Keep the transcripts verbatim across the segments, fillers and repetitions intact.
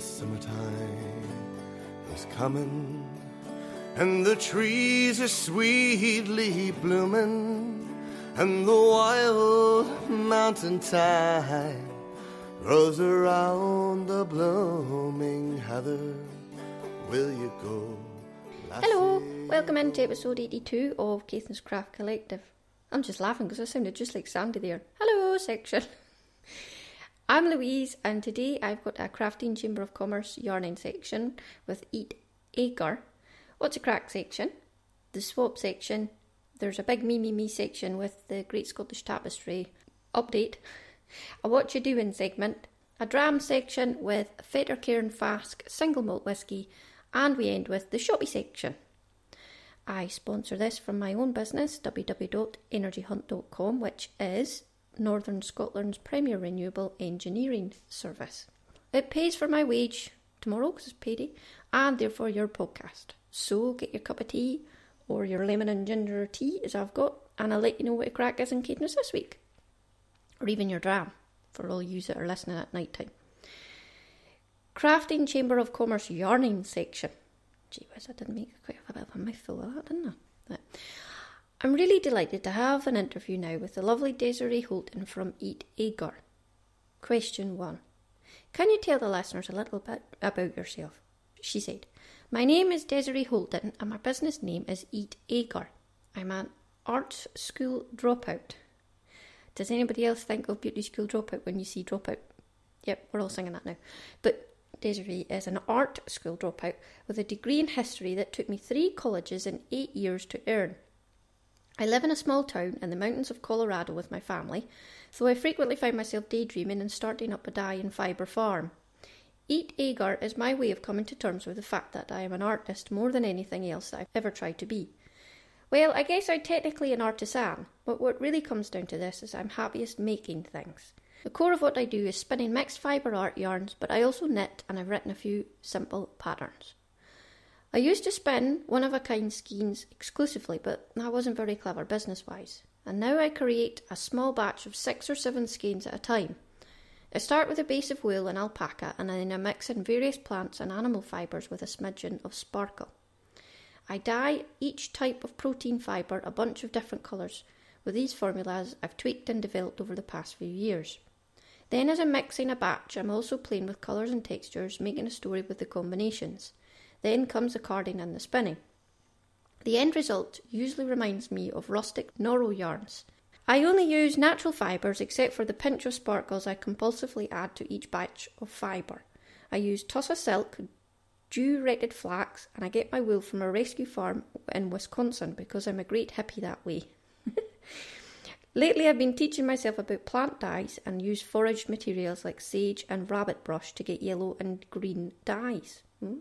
summertime is coming, and the trees are sweetly blooming, and the wild mountain thyme grows around the blooming heather. Will you go? Hello, welcome into episode eighty-two of Caithness Craft Collective. I'm just laughing because I sounded just like Sandy there. Hello section. I'm Louise, and today I've got a Crafting Chamber of Commerce yarning section with Eat Agar. What's a crack section? The swap section. There's a big me me me section with the Great Scottish Tapestry update. A what you doing segment. A dram section with Fetter Cairn Fask single malt whisky. And we end with the shoppy section. I sponsor this from my own business, w w w dot energy hunt dot com, which is Northern Scotland's premier renewable engineering service. It pays for my wage tomorrow because it's payday, and therefore your podcast. So get your cup of tea or your lemon and ginger tea, as I've got, and I'll let you know what a crack is in Caithness this week. Or even your dram, for all you that are listening at night time. Crafting Chamber of Commerce yarning section. Gee whiz, I didn't make quite a bit of a mouthful of that, didn't I? I'm really delighted to have an interview now with the lovely Desiree Holton from Eat Agar. Question one. Can you tell the listeners a little bit about yourself? She said, my name is Desiree Holton and my business name is Eat Agar. I'm an arts school dropout. Does anybody else think of beauty school dropout when you see dropout? Yep, we're all singing that now. But Desiree is an art school dropout with a degree in history that took me three colleges and eight years to earn. I live in a small town in the mountains of Colorado with my family, so I frequently find myself daydreaming and starting up a dye and fibre farm. Eat Agar is my way of coming to terms with the fact that I am an artist more than anything else that I've ever tried to be. Well, I guess I'm technically an artisan, but what really comes down to this is I'm happiest making things. The core of what I do is spinning mixed fibre art yarns, but I also knit and I've written a few simple patterns. I used to spin one-of-a-kind skeins exclusively, but that wasn't very clever business-wise. And now I create a small batch of six or seven skeins at a time. I start with a base of wool and alpaca, and then I mix in various plants and animal fibres with a smidgen of sparkle. I dye each type of protein fibre a bunch of different colours. With these formulas I've tweaked and developed over the past few years. Then as I'm mixing a batch, I'm also playing with colours and textures, making a story with the combinations. Then comes the carding and the spinning. The end result usually reminds me of rustic Noro yarns. I only use natural fibres except for the pinch of sparkles I compulsively add to each batch of fibre. I use Tussa silk, dew-retted flax, and I get my wool from a rescue farm in Wisconsin because I'm a great hippie that way. Lately I've been teaching myself about plant dyes and use foraged materials like sage and rabbit brush to get yellow and green dyes. Mm.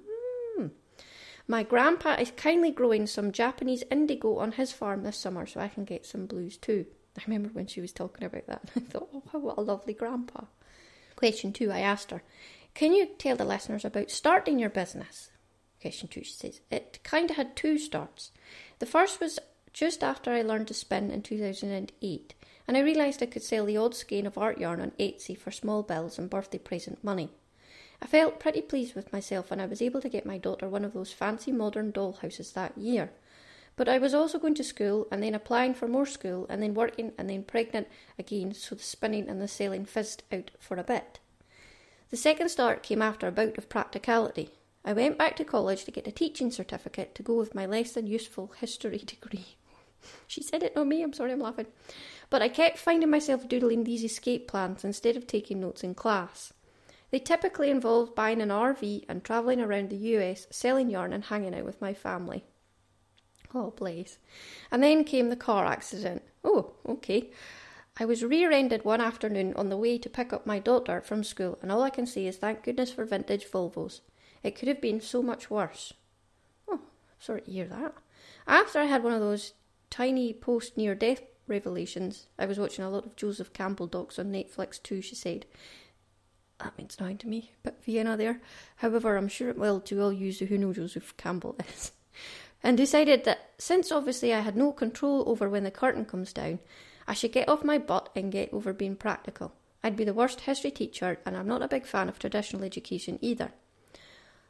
My grandpa is kindly growing some Japanese indigo on his farm this summer so I can get some blues too. I remember when she was talking about that. I thought, oh, what a lovely grandpa. Question two, I asked her, can you tell the listeners about starting your business? Question two, she says, it kind of had two starts. The first was just after I learned to spin in two thousand eight, and I realised I could sell the odd skein of art yarn on Etsy for small bills and birthday present money. I felt pretty pleased with myself and I was able to get my daughter one of those fancy modern dollhouses that year. But I was also going to school and then applying for more school and then working and then pregnant again, so the spinning and the selling fizzed out for a bit. The second start came after a bout of practicality. I went back to college to get a teaching certificate to go with my less than useful history degree. She said it, not me, I'm sorry, I'm laughing. But I kept finding myself doodling these escape plans instead of taking notes in class. They typically involved buying an R V and travelling around the U S, selling yarn and hanging out with my family. Oh, bless. And then came the car accident. Oh, okay. I was rear-ended one afternoon on the way to pick up my daughter from school, and all I can say is thank goodness for vintage Volvos. It could have been so much worse. Oh, sorry to hear that. After I had one of those tiny post-near-death revelations, I was watching a lot of Joseph Campbell docs on Netflix too, she said. That means nothing to me, but Vienna there. However, I'm sure it will to all you who know Joseph Campbell is. And decided that since obviously I had no control over when the curtain comes down, I should get off my butt and get over being practical. I'd be the worst history teacher, and I'm not a big fan of traditional education either.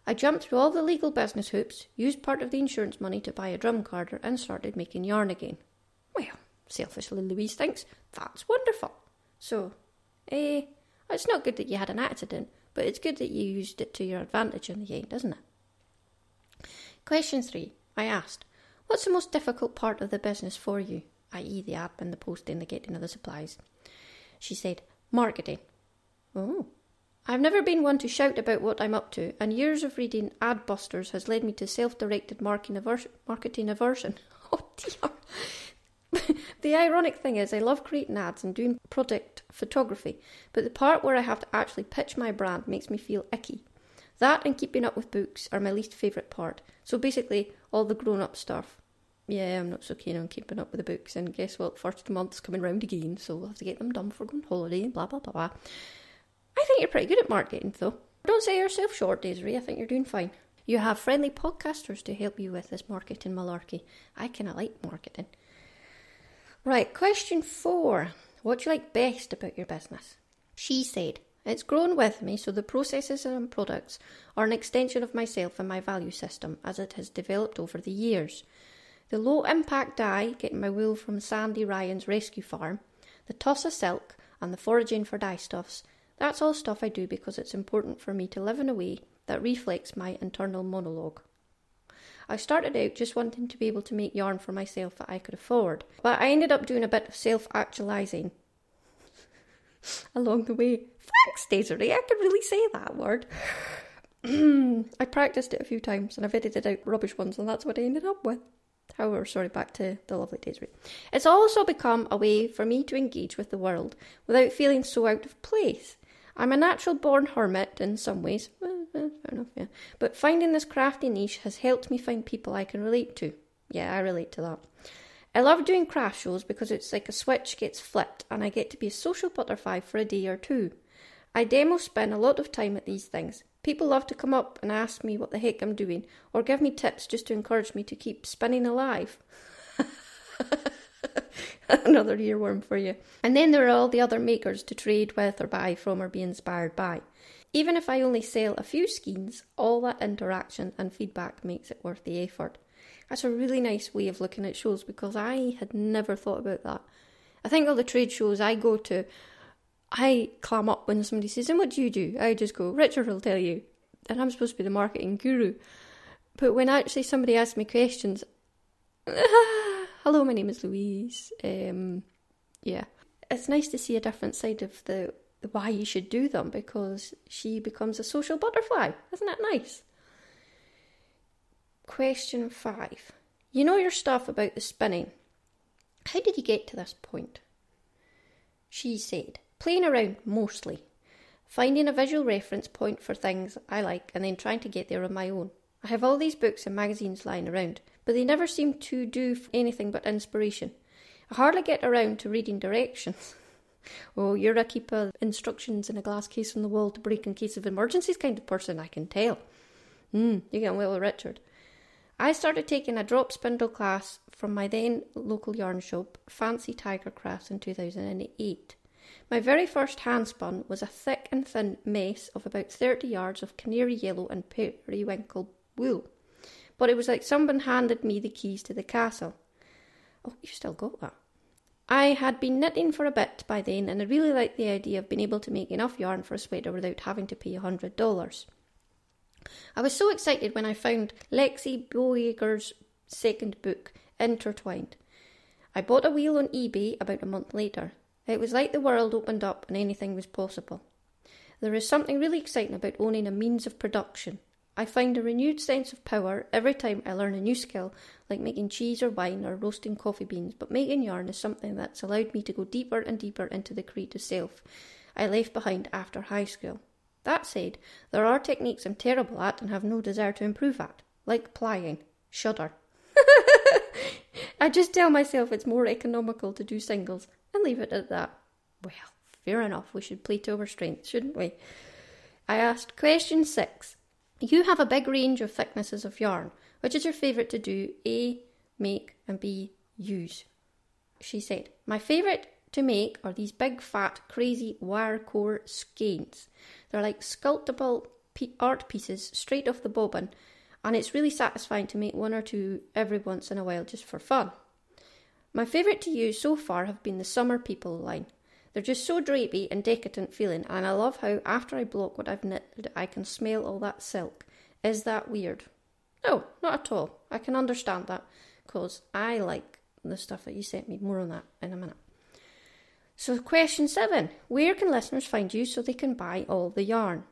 I jumped through all the legal business hoops, used part of the insurance money to buy a drum carder and started making yarn again. Well, selfishly Louise thinks, that's wonderful. So, eh, it's not good that you had an accident, but it's good that you used it to your advantage in the end, isn't it? Question three. I asked, what's the most difficult part of the business for you, that is the admin, the posting, the getting of the supplies? She said, marketing. Oh. I've never been one to shout about what I'm up to, and years of reading Adbusters has led me to self-directed marketing aversion. Oh dear. The ironic thing is I love creating ads and doing product photography, but the part where I have to actually pitch my brand makes me feel icky. That and keeping up with books are my least favourite part. So basically, all the grown-up stuff. Yeah, I'm not so keen on keeping up with the books, and guess what? First of the month's coming round again, so we'll have to get them done for going holiday and blah, blah, blah, blah. I think you're pretty good at marketing, though. Don't say yourself short, Desiree. I think you're doing fine. You have friendly podcasters to help you with this marketing malarkey. I kind of like marketing. Right, question four. What do you like best about your business? She said, it's grown with me, so the processes and products are an extension of myself and my value system as it has developed over the years. The low-impact dye, getting my wool from Sandy Ryan's rescue farm, the toss of silk, and the foraging for dye stuffs, that's all stuff I do because it's important for me to live in a way that reflects my internal monologue. I started out just wanting to be able to make yarn for myself that I could afford, but I ended up doing a bit of self-actualising along the way. Thanks, Desiree, I could really say that word. I practiced it a few times and I've edited out rubbish ones, and that's what I ended up with. However, sorry, back to the lovely Desiree. It's also become a way for me to engage with the world without feeling so out of place. I'm a natural-born hermit in some ways, well, well, fair enough, yeah. But finding this crafty niche has helped me find people I can relate to. Yeah, I relate to that. I love doing craft shows because it's like a switch gets flipped and I get to be a social butterfly for a day or two. I demo spend a lot of time at these things. People love to come up and ask me what the heck I'm doing, or give me tips just to encourage me to keep spinning alive. Another earworm for you. And then there are all the other makers to trade with or buy from or be inspired by. Even if I only sell a few skeins, all that interaction and feedback makes it worth the effort. That's a really nice way of looking at shows because I had never thought about that. I think all the trade shows I go to, I clam up when somebody says, and what do you do? I just go, Richard will tell you. And I'm supposed to be the marketing guru. But when actually somebody asks me questions, hello, my name is Louise. Um, yeah. It's nice to see a different side of the, the why you should do them because she becomes a social butterfly. Isn't that nice? Question five. You know your stuff about the spinning. How did you get to this point? She said, playing around mostly. Finding a visual reference point for things I like and then trying to get there on my own. I have all these books and magazines lying around, but they never seem to do anything but inspiration. I hardly get around to reading directions. Oh, you're a keep of instructions in a glass case on the wall to break in case of emergencies kind of person, I can tell. Hmm, you're getting well with Richard. I started taking a drop spindle class from my then local yarn shop, Fancy Tiger Crafts, in two thousand eight. My very first handspun was a thick and thin mess of about thirty yards of canary yellow and periwinkle wool. But it was like someone handed me the keys to the castle. Oh, you've still got that. I had been knitting for a bit by then, and I really liked the idea of being able to make enough yarn for a sweater without having to pay one hundred dollars. I was so excited when I found Lexi Boeger's second book, Intertwined. I bought a wheel on eBay about a month later. It was like the world opened up and anything was possible. There is something really exciting about owning a means of production. I find a renewed sense of power every time I learn a new skill, like making cheese or wine or roasting coffee beans, but making yarn is something that's allowed me to go deeper and deeper into the creative self I left behind after high school. That said, there are techniques I'm terrible at and have no desire to improve at, like plying. Shudder. I just tell myself it's more economical to do singles and leave it at that. Well, fair enough, we should play to our strengths, shouldn't we? I asked question six. You have a big range of thicknesses of yarn. Which is your favourite to do? A, make, and B, use. She said, my favourite to make are these big, fat, crazy wire core skeins. They're like sculptable art pieces straight off the bobbin, and it's really satisfying to make one or two every once in a while just for fun. My favourite to use so far have been the Summer People line. They're just so drapey and decadent feeling, and I love how after I block what I've knitted, I can smell all that silk. Is that weird? No, not at all. I can understand that, because I like the stuff that you sent me. More on that in a minute. So question seven. Where can listeners find you so they can buy all the yarn?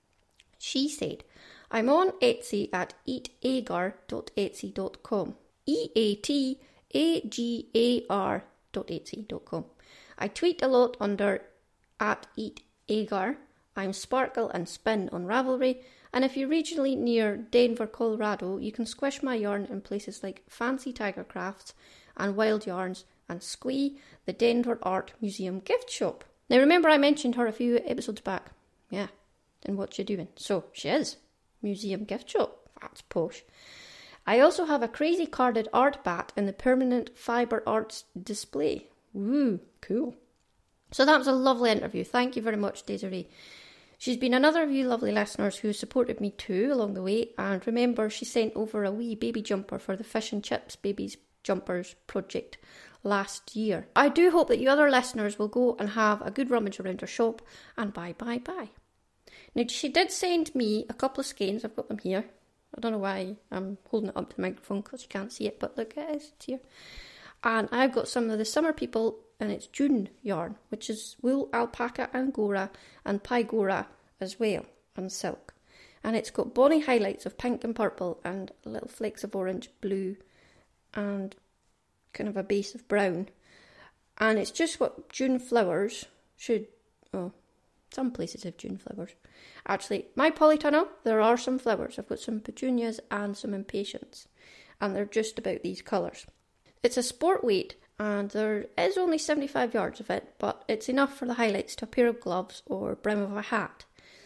She said, I'm on Etsy at eat agar dot etsy dot com. E A T A G A R dot etsy dot com. I tweet a lot under at eatagar. I'm Sparkle and Spin on Ravelry. And if you're regionally near Denver, Colorado, you can squish my yarn in places like Fancy Tiger Crafts and Wild Yarns and Squee, the Denver Art Museum gift shop. Now remember I mentioned her a few episodes back. Yeah, and what you doing? So she is. Museum gift shop. That's posh. I also have a crazy carded art bat in the permanent fibre arts display. Woo, cool. So that was a lovely interview. Thank you very much, Desiree. She's been another of you lovely listeners who supported me too along the way, and remember she sent over a wee baby jumper for the Fish and Chips Babies Jumpers project last year. I do hope that you other listeners will go and have a good rummage around her shop and buy, buy, buy. Now she did send me a couple of skeins. I've got them here. I don't know why I'm holding it up to the microphone because you can't see it, but look, it is, it's here. And I've got some of the Summer People, and it's June yarn, which is wool, alpaca, angora, and pygora as well, and silk. And it's got bonny highlights of pink and purple, and little flakes of orange, blue, and kind of a base of brown. And it's just what June flowers should, oh, some places have June flowers. Actually, my polytunnel, there are some flowers. I've got some petunias and some impatiens, and they're just about these colours. It's a sport weight, and there is only seventy-five yards of it, but it's enough for the highlights to a pair of gloves or brim of a hat.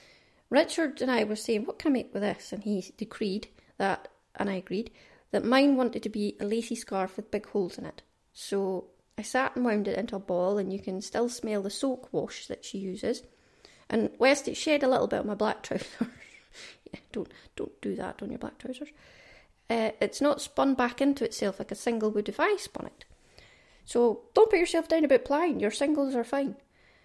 Richard and I were saying, what can I make with this? And he decreed that, and I agreed, that mine wanted to be a lacy scarf with big holes in it. So I sat and wound it into a ball, and you can still smell the soak wash that she uses. And whilst it shed a little bit on my black trousers, yeah, don't don't do that on your black trousers, uh, it's not spun back into itself like a single would if I spun it. So don't put yourself down about plying, your singles are fine.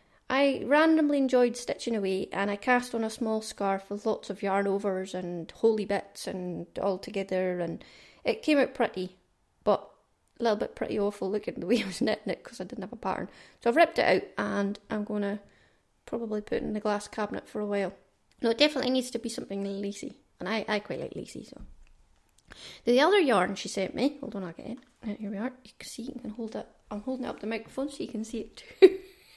I randomly enjoyed stitching away, and I cast on a small scarf with lots of yarn overs and holy bits and all together, and it came out pretty, but a little bit pretty awful looking the way I was knitting it because I didn't have a pattern. So I've ripped it out, and I'm going to probably put it in the glass cabinet for a while. No, it definitely needs to be something lacy, and I, I quite like lacy. So the other yarn she sent me, hold on, I'll get in. Here we are. You can see, you can hold it. I'm holding it up the microphone so you can see it too.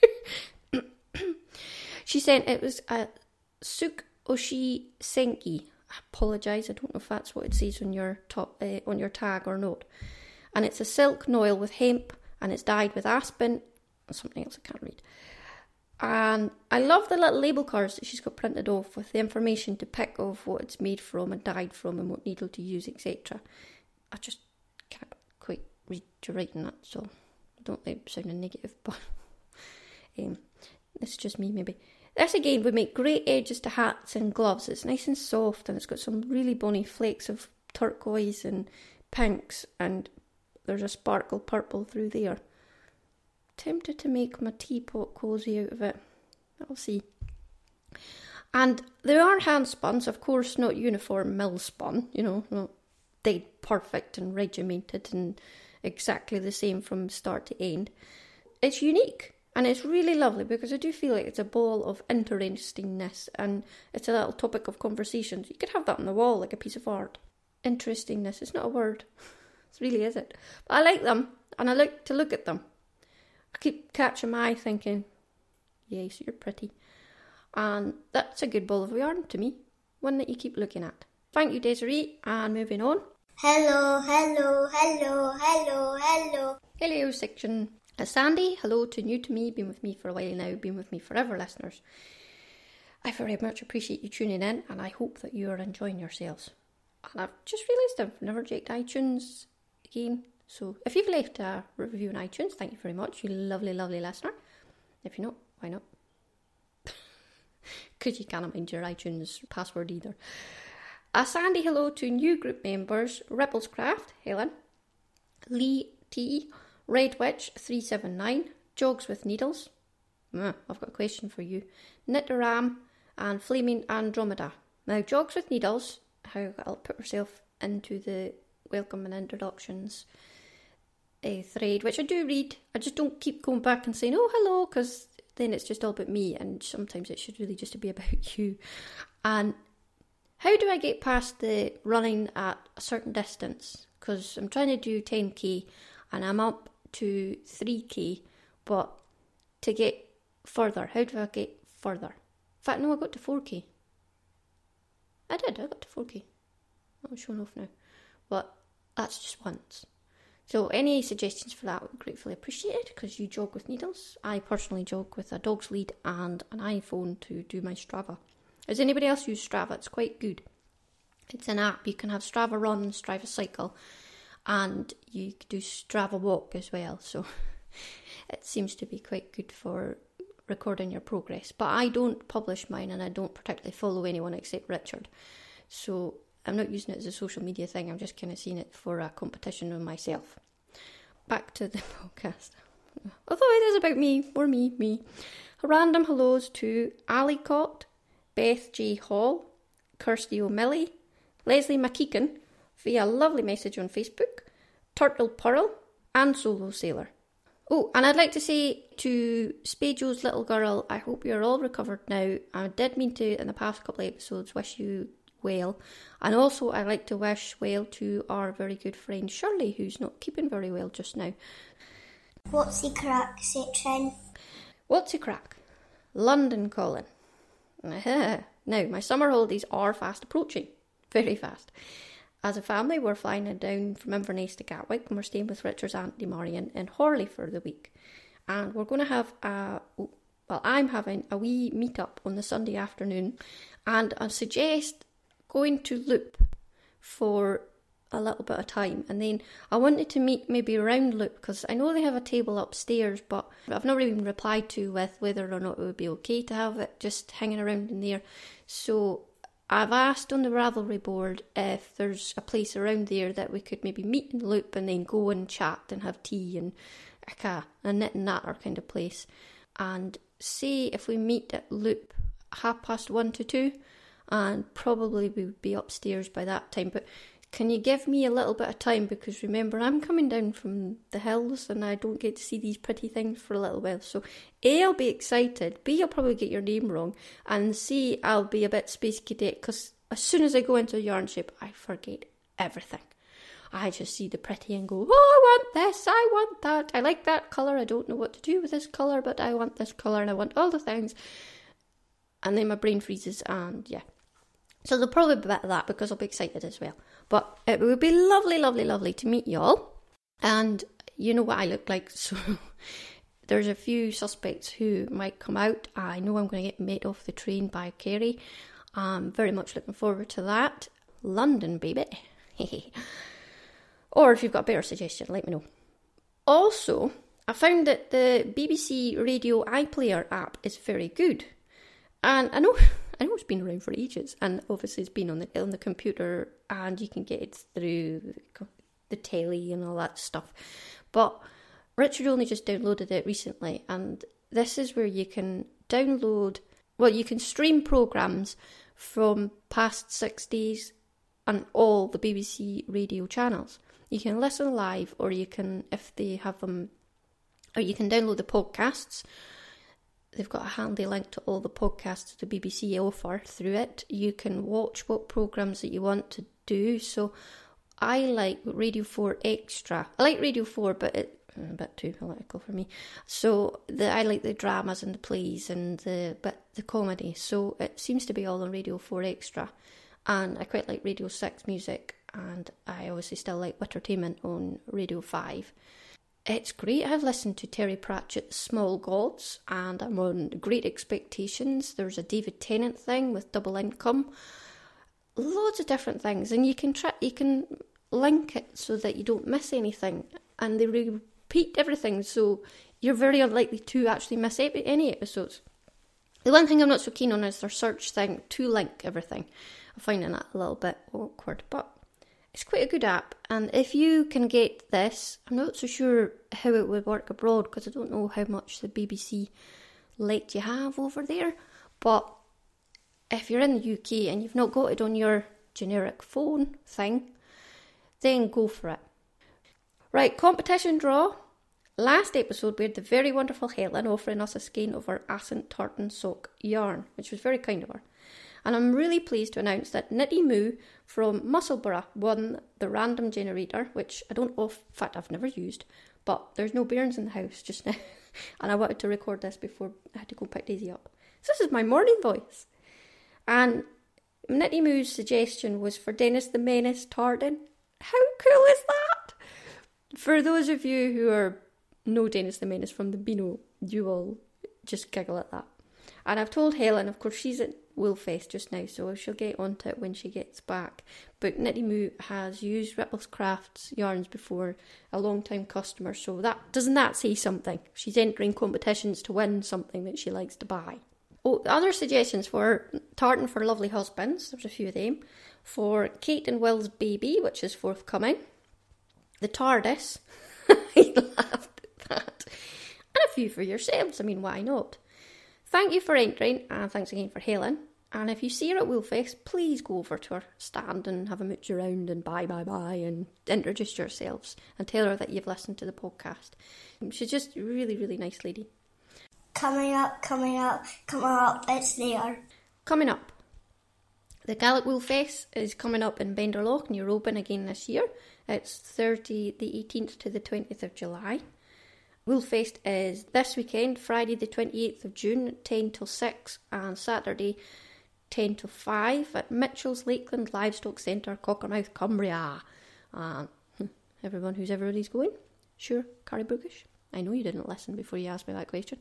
She sent, it was a Suk Oshi Senki. I apologise, I don't know if that's what it says on your top uh, on your tag or not. And it's a silk noil with hemp, and it's dyed with aspen and something else I can't read. And I love the little label cards that she's got printed off with the information to pick of what it's made from and dyed from and what needle to use, et cetera. I just can't quite read your writing that, so I don't like sounding negative, but um, this is just me maybe. This again would make great edges to hats and gloves. It's nice and soft, and it's got some really bonny flakes of turquoise and pinks, and there's a sparkle purple through there. Tempted to make my teapot cosy out of it. I'll see. And they are hand spun, so of course not uniform mill spun, you know, not dead perfect and regimented and exactly the same from start to end. It's unique. And it's really lovely because I do feel like it's a ball of interestingness, and it's a little topic of conversation. So you could have that on the wall like a piece of art. Interestingness, it's not a word. It really isn't. But I like them, and I like to look at them. I keep catching my eye thinking, yes, you're pretty. And that's a good ball of yarn to me. One that you keep looking at. Thank you, Desiree, and moving on. Hello, hello, hello, hello, hello. Hello section. Uh, Sandy, hello to new to me, been with me for a while now, been with me forever, listeners. I very much appreciate you tuning in, and I hope that you are enjoying yourselves. And I've just realised I've never checked iTunes again, so if you've left a review on iTunes, thank you very much, you lovely, lovely listener. If you're not, why not? because you can't mind your iTunes password either. A sandy hello to new group members, Ripplescraft, Helen, Lee T, Red Witch three seven nine, Jogs with Needles, mm, I've got a question for you, Knitteram, and Flaming Andromeda. Now, Jogs with Needles, how I'll put myself into the welcome and introductions uh, thread, which I do read. I just don't keep going back and saying, oh, hello, because then it's just all about me, and sometimes it should really just be about you. And how do I get past the running at a certain distance? Because I'm trying to do ten k and I'm up to three k, but to get further, how do I get further? In fact, no, I got to four k. I did, I got to four k. I'm showing off now. But that's just once. So any suggestions for that would be gratefully appreciated, because you jog with needles. I personally jog with a dog's lead and an iPhone to do my Strava. Does anybody else use Strava? It's quite good. It's an app. You can have Strava run, Strava cycle, and you can do Strava walk as well. So it seems to be quite good for recording your progress. But I don't publish mine, and I don't particularly follow anyone except Richard. So I'm not using it as a social media thing. I'm just kind of seeing it for a competition with myself. Back to the podcast. Although it is about me, or me, me. Random hellos to Ali Cott, Beth J. Hall, Kirsty O'Malley, Leslie McKeegan via a lovely message on Facebook, Turtle Pearl, and Solo Sailor. Oh, and I'd like to say to Spajo's little girl, I hope you're all recovered now. I did mean to, in the past couple of episodes, wish you well. And also, I'd like to wish well to our very good friend Shirley, who's not keeping very well just now. What's the crack section? What's the crack? London calling. Now, my summer holidays are fast approaching. Very fast. As a family, we're flying down from Inverness to Gatwick, and we're staying with Richard's Auntie Marion in Horley for the week. And we're going to have a, well, I'm having a wee meet-up on the Sunday afternoon, and I suggest going to Loop for a little bit of time, and then I wanted to meet maybe around Loop, because I know they have a table upstairs, but I've not really been replied to with whether or not it would be okay to have it just hanging around in there. So I've asked on the Ravelry board if there's a place around there that we could maybe meet in Loop and then go and chat and have tea and like a, a knit and natter kind of place. And say if we meet at Loop half past one to two, and probably we would be upstairs by that time. But can you give me a little bit of time, because remember, I'm coming down from the hills and I don't get to see these pretty things for a little while. So A, I'll be excited, B, I'll probably get your name wrong, and C, I'll be a bit space cadet, because as soon as I go into yarn ship, I forget everything. I just see the pretty and go, oh, I want this, I want that, I like that colour, I don't know what to do with this colour, but I want this colour and I want all the things. And then my brain freezes, and yeah. So there'll probably be a bit of that, because I'll be excited as well. But it would be lovely, lovely, lovely to meet y'all. And you know what I look like, so there's a few suspects who might come out. I know I'm going to get met off the train by Kerry. I'm very much looking forward to that. London, baby. Or if you've got a better suggestion, let me know. Also, I found that the B B C Radio iPlayer app is very good. And I know... I know it's been around for ages, and obviously it's been on the on the computer, and you can get it through the telly and all that stuff. But Richard only just downloaded it recently, and this is where you can download, well, you can stream programmes from past six days and all the B B C radio channels. You can listen live, or you can, if they have them, or you can download the podcasts. They've got a handy link to all the podcasts the B B C offer through it. You can watch what programmes that you want to do. So I like Radio four Extra. I like Radio four, but it's a bit too political for me. So the, I like the dramas and the plays and the but the comedy. So it seems to be all on Radio four Extra. And I quite like Radio six music. And I obviously still like Wittertainment on Radio five. It's great. I've listened to Terry Pratchett's Small Gods, and I'm on Great Expectations. There's a David Tennant thing with Double Income. Loads of different things, and you can try, you can link it so that you don't miss anything, and they repeat everything, so you're very unlikely to actually miss any episodes. The one thing I'm not so keen on is their search thing to link everything. I'm finding that a little bit awkward, but it's quite a good app. And if you can get this, I'm not so sure how it would work abroad because I don't know how much the B B C let you have over there. But if you're in the U K and you've not got it on your generic phone thing, then go for it. Right, competition draw. Last episode we had the very wonderful Helen offering us a skein of her Ascent Tartan Sock yarn, which was very kind of her. And I'm really pleased to announce that Knitty Moo from Musselburgh won the random generator, which I don't know, in fact I've never used, but there's no bairns in the house just now. And I wanted to record this before I had to go pick Daisy up. So this is my morning voice. And Knitty Moo's suggestion was for Dennis the Menace Tartan. How cool is that? For those of you who are know Dennis the Menace from the Beano, you will just giggle at that. And I've told Helen, of course, she's at Woolfest just now, so she'll get onto it when she gets back. But Knitty Moo has used Ripples Crafts yarns before, a long time customer, so that doesn't that say something? She's entering competitions to win something that she likes to buy. Oh, other suggestions for tartan for lovely husbands, there's a few of them. For Kate and Will's baby, which is forthcoming. The TARDIS. I laughed at that. And a few for yourselves, I mean, why not? Thank you for entering, and thanks again for Helen. And if you see her at Woolfest, please go over to her stand and have a mooch around and bye bye bye and introduce yourselves and tell her that you've listened to the podcast. She's just a really, really nice lady. Coming up, coming up, coming up, it's there. Coming up. The Gaelic Woolfest is coming up in Benderloch, near Oban again this year. It's Thursday the eighteenth to the twentieth of July. Woolfest is this weekend, Friday the twenty-eighth of June, ten till six, and Saturday ten till five at Mitchell's Lakeland Livestock Centre, Cockermouth, Cumbria. Uh, everyone who's everybody's going? Sure, Carrybookish? I know you didn't listen before you asked me that question.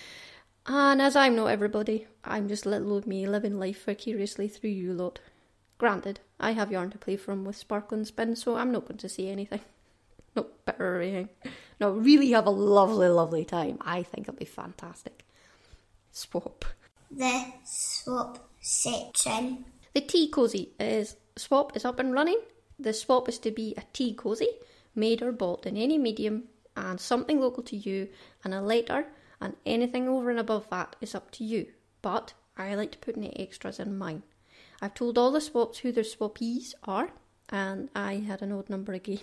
And as I'm not everybody, I'm just little old me living life vicariously through you lot. Granted, I have yarn to play from with Sparkling Spin, so I'm not going to say anything. Not bitter or anything. No, really have a lovely, lovely time. I think it'll be fantastic. Swap. The swap section. The tea cosy is, swap is up and running. The swap is to be a tea cosy, made or bought in any medium, and something local to you, and a letter, and anything over and above that is up to you. But I like to put any extras in mine. I've told all the swaps who their swappies are, and I had an odd number again.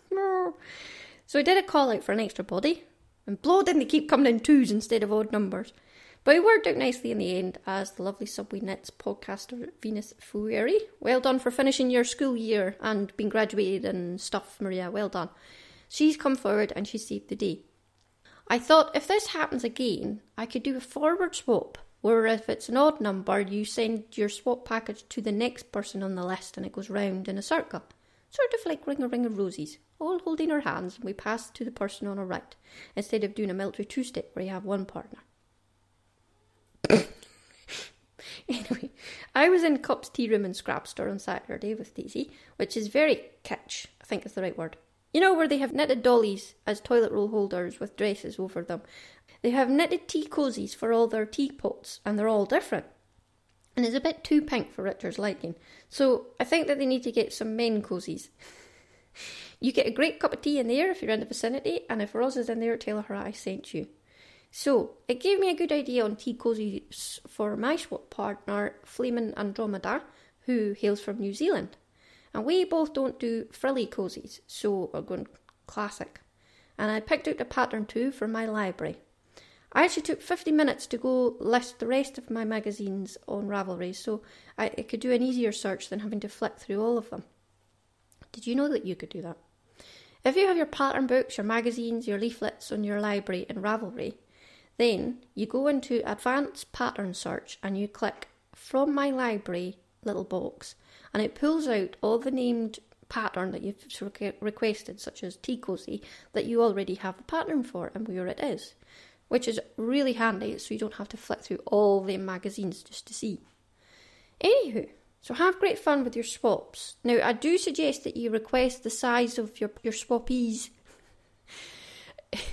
So I did a call out for an extra body, and blow didn't they keep coming in twos instead of odd numbers. But it worked out nicely in the end, as the lovely Subway Knits podcaster Venus Fueri. Well done for finishing your school year and being graduated and stuff, Maria, well done. She's come forward and she saved the day. I thought if this happens again, I could do a forward swap, where if it's an odd number, you send your swap package to the next person on the list and it goes round in a circle. Sort of like Ring a Ring of Roses, all holding our hands, and we pass to the person on our right, instead of doing a military two-step where you have one partner. Anyway, I was in Cup's Tea Room and Scrap Store on Saturday with Daisy, which is very kitsch, I think is the right word. You know, where they have knitted dollies as toilet roll holders with dresses over them. They have knitted tea cosies for all their teapots, and they're all different. And it's a bit too pink for Richard's liking. So I think that they need to get some men cosies. You get a great cup of tea in there if you're in the vicinity, and if Roz is in there, tell her I sent you. So it gave me a good idea on tea cosies for my swap partner, Flamin' Andromeda, who hails from New Zealand. And we both don't do frilly cosies, so we're going classic. And I picked out a pattern too for my library. I actually took fifty minutes to go list the rest of my magazines on Ravelry, so I, I could do an easier search than having to flick through all of them. Did you know that you could do that? If you have your pattern books, your magazines, your leaflets on your library in Ravelry, then you go into Advanced Pattern Search and you click From My Library little box, and it pulls out all the named pattern that you've requested, such as tea cozy, that you already have the pattern for and where it is, which is really handy, so you don't have to flick through all the magazines just to see. Anywho, so have great fun with your swaps. Now, I do suggest that you request the size of your, your swappies.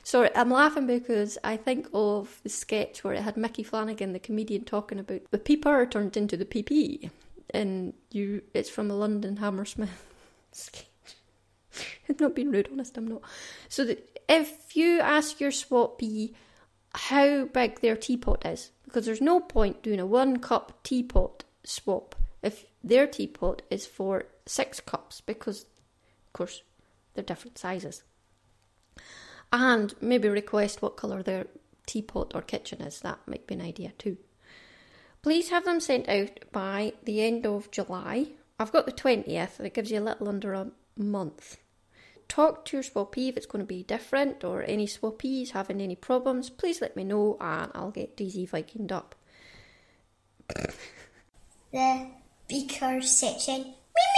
Sorry, I'm laughing because I think of the sketch where it had Mickey Flanagan, the comedian, talking about the peeper turned into the P P. And you, it's from the London Hammersmith sketch. I'm not being rude, honest, I'm not. So that if you ask your swappie how big their teapot is, because there's no point doing a one cup teapot swap if their teapot is for six cups, because, of course, they're different sizes. And maybe request what colour their teapot or kitchen is. That might be an idea too. Please have them sent out by the end of July. I've got the twentieth, and it gives you a little under a month. Talk to your swappie if it's going to be different, or any swappies having any problems. Please let me know, and I'll get Daisy Vikinged up. The beaker section.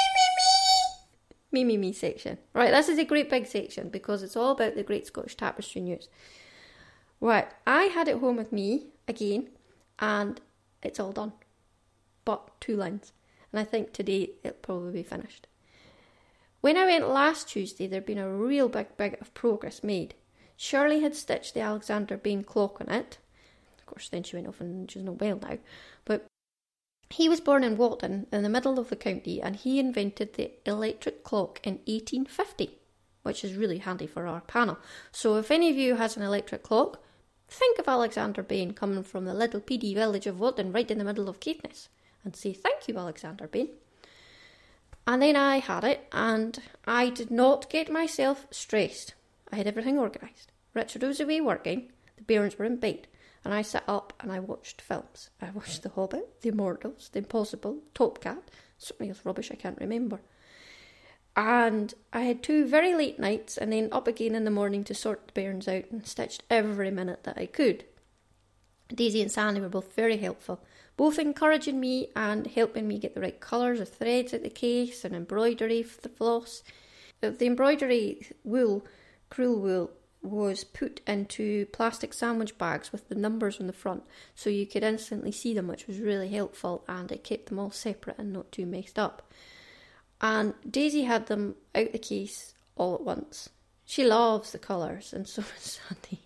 Me, me, me section. Right, this is a great big section because it's all about the Great Scottish Tapestry news. Right, I had it home with me again, and it's all done. But two lines. And I think today it'll probably be finished. When I went last Tuesday, there'd been a real big bit of progress made. Shirley had stitched the Alexander Bain clock on it. Of course, then she went off and she's not well now. But he was born in Walton, in the middle of the county, and he invented the electric clock in eighteen fifty, which is really handy for our panel. So if any of you has an electric clock, think of Alexander Bain coming from the little peedy village of Walton right in the middle of Caithness, and say, thank you, Alexander Bain. And then I had it, and I did not get myself stressed. I had everything organised. Richard was away working, the bairns were in bed, and I sat up and I watched films. I watched The Hobbit, The Immortals, The Impossible, Top Cat, something else rubbish I can't remember. And I had two very late nights, and then up again in the morning to sort the bairns out, and stitched every minute that I could. Daisy and Sandy were both very helpful, both encouraging me and helping me get the right colours of threads at the case and embroidery for the floss. The embroidery wool, crewel wool, was put into plastic sandwich bags with the numbers on the front, so you could instantly see them, which was really helpful, and it kept them all separate and not too mixed up. And Daisy had them out the case all at once. She loves the colours, and so does Sandy.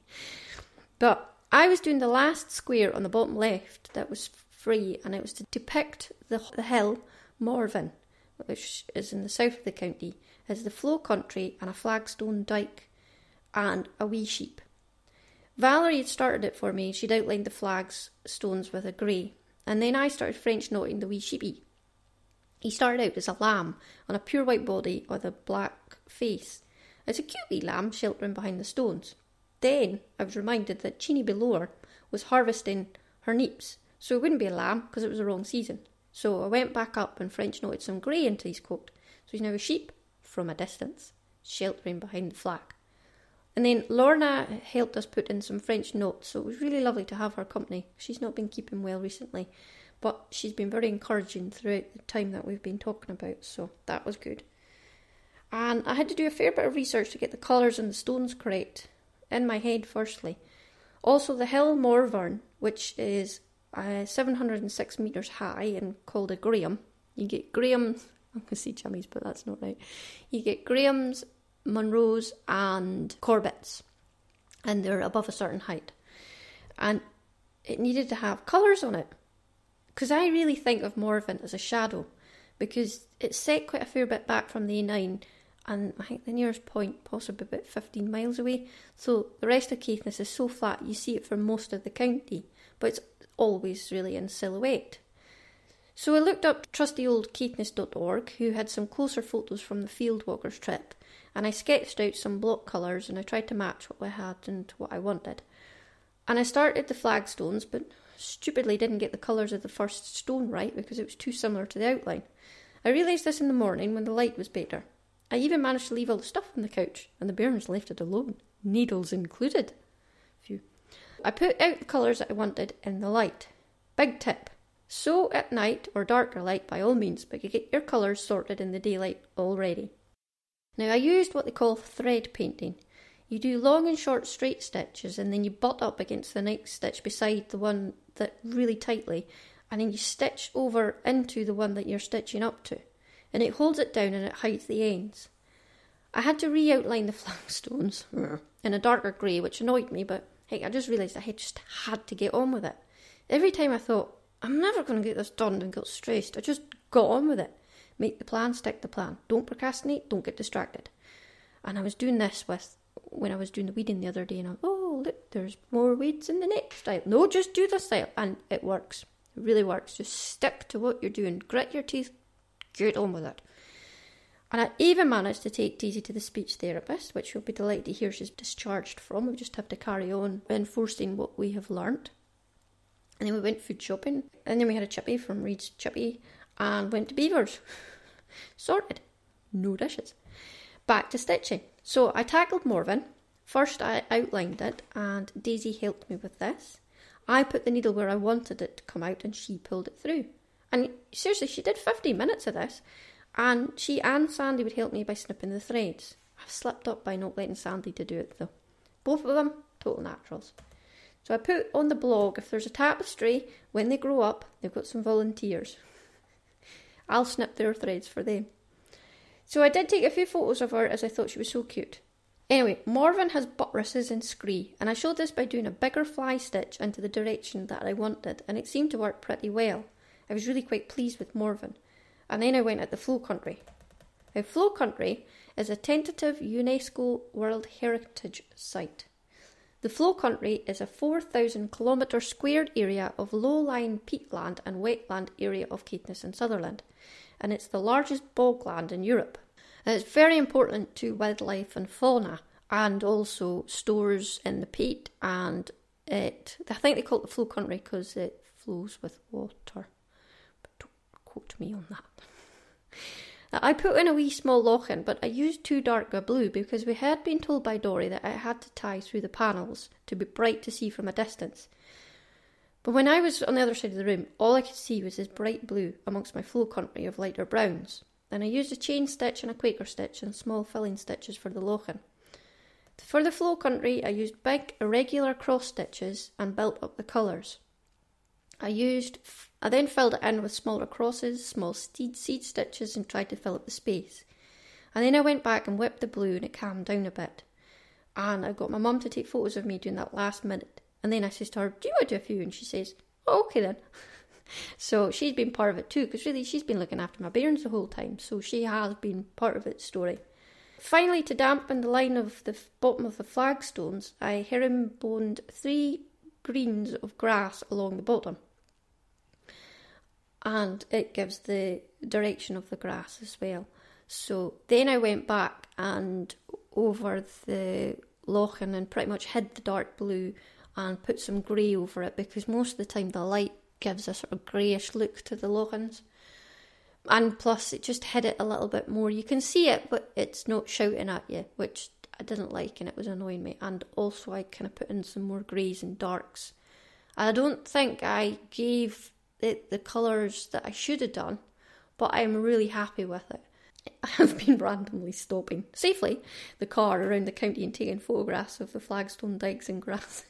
But I was doing the last square on the bottom left that was free, and it was to depict the, the hill Morven, which is in the south of the county, as the flow country and a flagstone dyke and a wee sheep. Valerie had started it for me. She'd outlined the flags stones with a grey, and then I started French knotting the wee sheepy. He started out as a lamb on a pure white body with a black face. It's a cute wee lamb sheltering behind the stones. Then I was reminded that Jeannie below her was harvesting her neeps, so it wouldn't be a lamb because it was the wrong season. So I went back up and French knotted some grey into his coat. So he's now a sheep from a distance, sheltering behind the flag. And then Lorna helped us put in some French knots, so it was really lovely to have her company. She's not been keeping well recently, but she's been very encouraging throughout the time that we've been talking about, so that was good. And I had to do a fair bit of research to get the colours and the stones correct, in my head firstly. Also the hill Morvern, which is uh, seven hundred six metres high and called a Graham. You get Graham's, I'm going to say Jimmy's, but that's not right. You get Graham's, Monroe's and Corbett's, and they're above a certain height, and it needed to have colours on it, because I really think of Morven as a shadow, because it's set quite a fair bit back from the A nine, and I think the nearest point possibly about fifteen miles away, so the rest of Caithness is so flat you see it for most of the county, but it's always really in silhouette. So I looked up trusty old Caithness dot org, who had some closer photos from the field walkers trip, and I sketched out some block colours, and I tried to match what I had and what I wanted. And I started the flagstones, but stupidly didn't get the colours of the first stone right because it was too similar to the outline. I realised this in the morning when the light was better. I even managed to leave all the stuff on the couch, and the bairns left it alone, needles included. Phew. I put out the colours that I wanted in the light. Big tip. Sew at night or darker light by all means, but you get your colours sorted in the daylight already. Now I used what they call thread painting. You do long and short straight stitches, and then you butt up against the next stitch beside the one that really tightly, and then you stitch over into the one that you're stitching up to, and it holds it down and it hides the ends. I had to re-outline the flagstones in a darker grey, which annoyed me, but hey, I just realised I just had to get on with it. Every time I thought, I'm never going to get this done and got stressed, I just got on with it. Make the plan, stick the plan. Don't procrastinate, don't get distracted. And I was doing this with, when I was doing the weeding the other day, and I oh, look, there's more weeds in the next style. No, just do this style. And it works. It really works. Just stick to what you're doing. Grit your teeth, get on with it. And I even managed to take Daisy to the speech therapist, which you'll be delighted to hear she's discharged from. We just have to carry on enforcing what we have learnt. And then we went food shopping. And then we had a chippy from Reed's Chippy and went to Beavers. Sorted. No dishes. Back to stitching. So I tackled Morven. First I outlined it and Daisy helped me with this. I put the needle where I wanted it to come out and she pulled it through. And seriously, she did fifteen minutes of this. And she and Sandy would help me by snipping the threads. I've slipped up by not letting Sandy to do it though. Both of them, total naturals. So I put on the blog, if there's a tapestry, when they grow up, they've got some volunteers. I'll snip their threads for them. So I did take a few photos of her as I thought she was so cute. Anyway, Morven has buttresses in scree, and I showed this by doing a bigger fly stitch into the direction that I wanted, and it seemed to work pretty well. I was really quite pleased with Morven. And then I went at the Flow Country. Now, Flow Country is a tentative UNESCO World Heritage Site. The Flow Country is a four thousand kilometre squared area of low-lying peatland and wetland area of Caithness and Sutherland, and it's the largest bogland in Europe. And it's very important to wildlife and fauna, and also stores in the peat, and it, I think they call it the Flow Country because it flows with water. Quote me on that. Now, I put in a wee small lochin, but I used too dark a blue because we had been told by Dory that I had to tie through the panels to be bright to see from a distance. But when I was on the other side of the room, all I could see was this bright blue amongst my Flow Country of lighter browns. And I used a chain stitch and a Quaker stitch and small filling stitches for the lochin. For the Flow Country, I used big irregular cross stitches and built up the colours. I used, I then filled it in with smaller crosses, small seed, seed stitches and tried to fill up the space. And then I went back and whipped the blue and it calmed down a bit. And I got my mum to take photos of me doing that last minute. And then I says to her, do you want to do a few? And she says, oh, okay then. So she's been part of it too, because really she's been looking after my bairns the whole time. So she has been part of its story. Finally, to dampen the line of the bottom of the flagstones, I herringboned three greens of grass along the bottom. And it gives the direction of the grass as well. So then I went back and over the lochin and pretty much hid the dark blue and put some grey over it, because most of the time the light gives a sort of greyish look to the lochins. And plus it just hid it a little bit more. You can see it, but it's not shouting at you, which I didn't like and it was annoying me. And also I kind of put in some more greys and darks. I don't think I gave it the colours that I should have done, but I'm really happy with it. I have been randomly stopping safely the car around the county and taking photographs of the flagstone dikes and grass.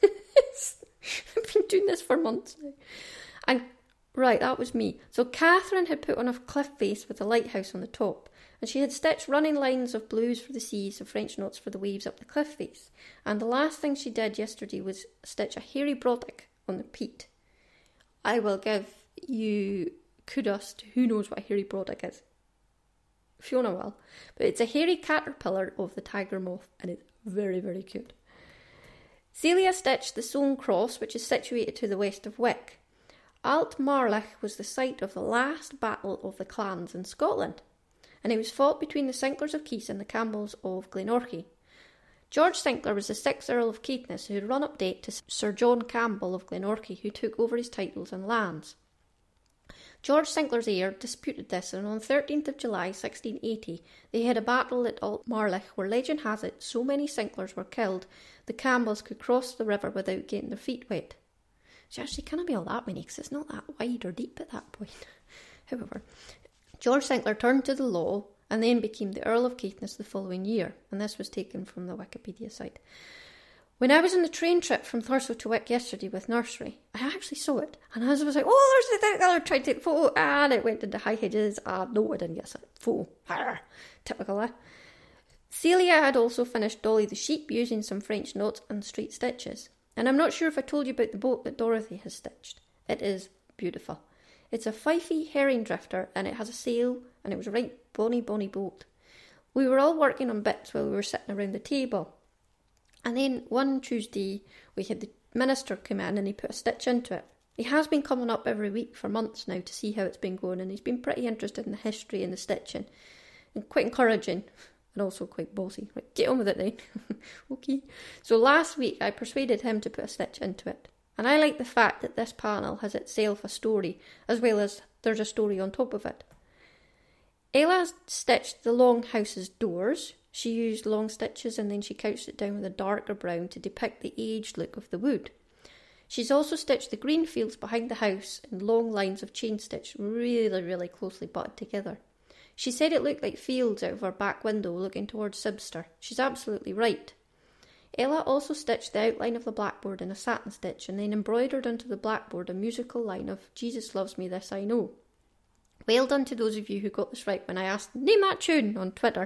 I've been doing this for months now. And right, that was me. So Catherine had put on a cliff face with a lighthouse on the top, and she had stitched running lines of blues for the seas, of French knots for the waves up the cliff face. And the last thing she did yesterday was stitch a hairy brodeck on the peat. I will give you kudos to who knows what a hairy brodeck is. Fiona will. But it's a hairy caterpillar of the tiger moth, and it's very, very cute. Celia stitched the Soane Cross, which is situated to the west of Wick. Alt Marlach was the site of the last battle of the clans in Scotland, and it was fought between the Sinklers of Keith and the Campbells of Glenorchy. George Sinclair was the sixth Earl of Caithness, who had run up debt to Sir John Campbell of Glenorchy, who took over his titles and lands. George Sinclair's heir disputed this, and on the thirteenth of July sixteen eighty they had a battle at Alt Marlach, where legend has it so many Sinklers were killed the Campbells could cross the river without getting their feet wet. So actually can't be all that many, because it's not that wide or deep at that point. However, George Sinclair turned to the law and then became the Earl of Caithness the following year, and this was taken from the Wikipedia site. When I was on the train trip from Thurso to Wick yesterday with nursery, I actually saw it, and I was like, oh, there's the thing, I tried to take a photo, and it went into high hedges, and no, I didn't get a photo. Arr, typical, eh? Celia had also finished Dolly the sheep using some French knots and straight stitches. And I'm not sure if I told you about the boat that Dorothy has stitched. It is beautiful. It's a fifey herring drifter and it has a sail and it was a right bonny, bonny boat. We were all working on bits while we were sitting around the table. And then one Tuesday we had the minister come in and he put a stitch into it. He has been coming up every week for months now to see how it's been going, and he's been pretty interested in the history and the stitching. And quite encouraging. And also quite bossy. Right, get on with it then. Okay. So last week I persuaded him to put a stitch into it. And I like the fact that this panel has itself a story, as well as there's a story on top of it. Ella stitched the longhouse's doors. She used long stitches and then she couched it down with a darker brown to depict the aged look of the wood. She's also stitched the green fields behind the house in long lines of chain stitch, really, really closely butted together. She said it looked like fields out of her back window looking towards Sibster. She's absolutely right. Ella also stitched the outline of the blackboard in a satin stitch and then embroidered onto the blackboard a musical line of Jesus Loves Me, This I Know. Well done to those of you who got this right when I asked, name that tune on Twitter.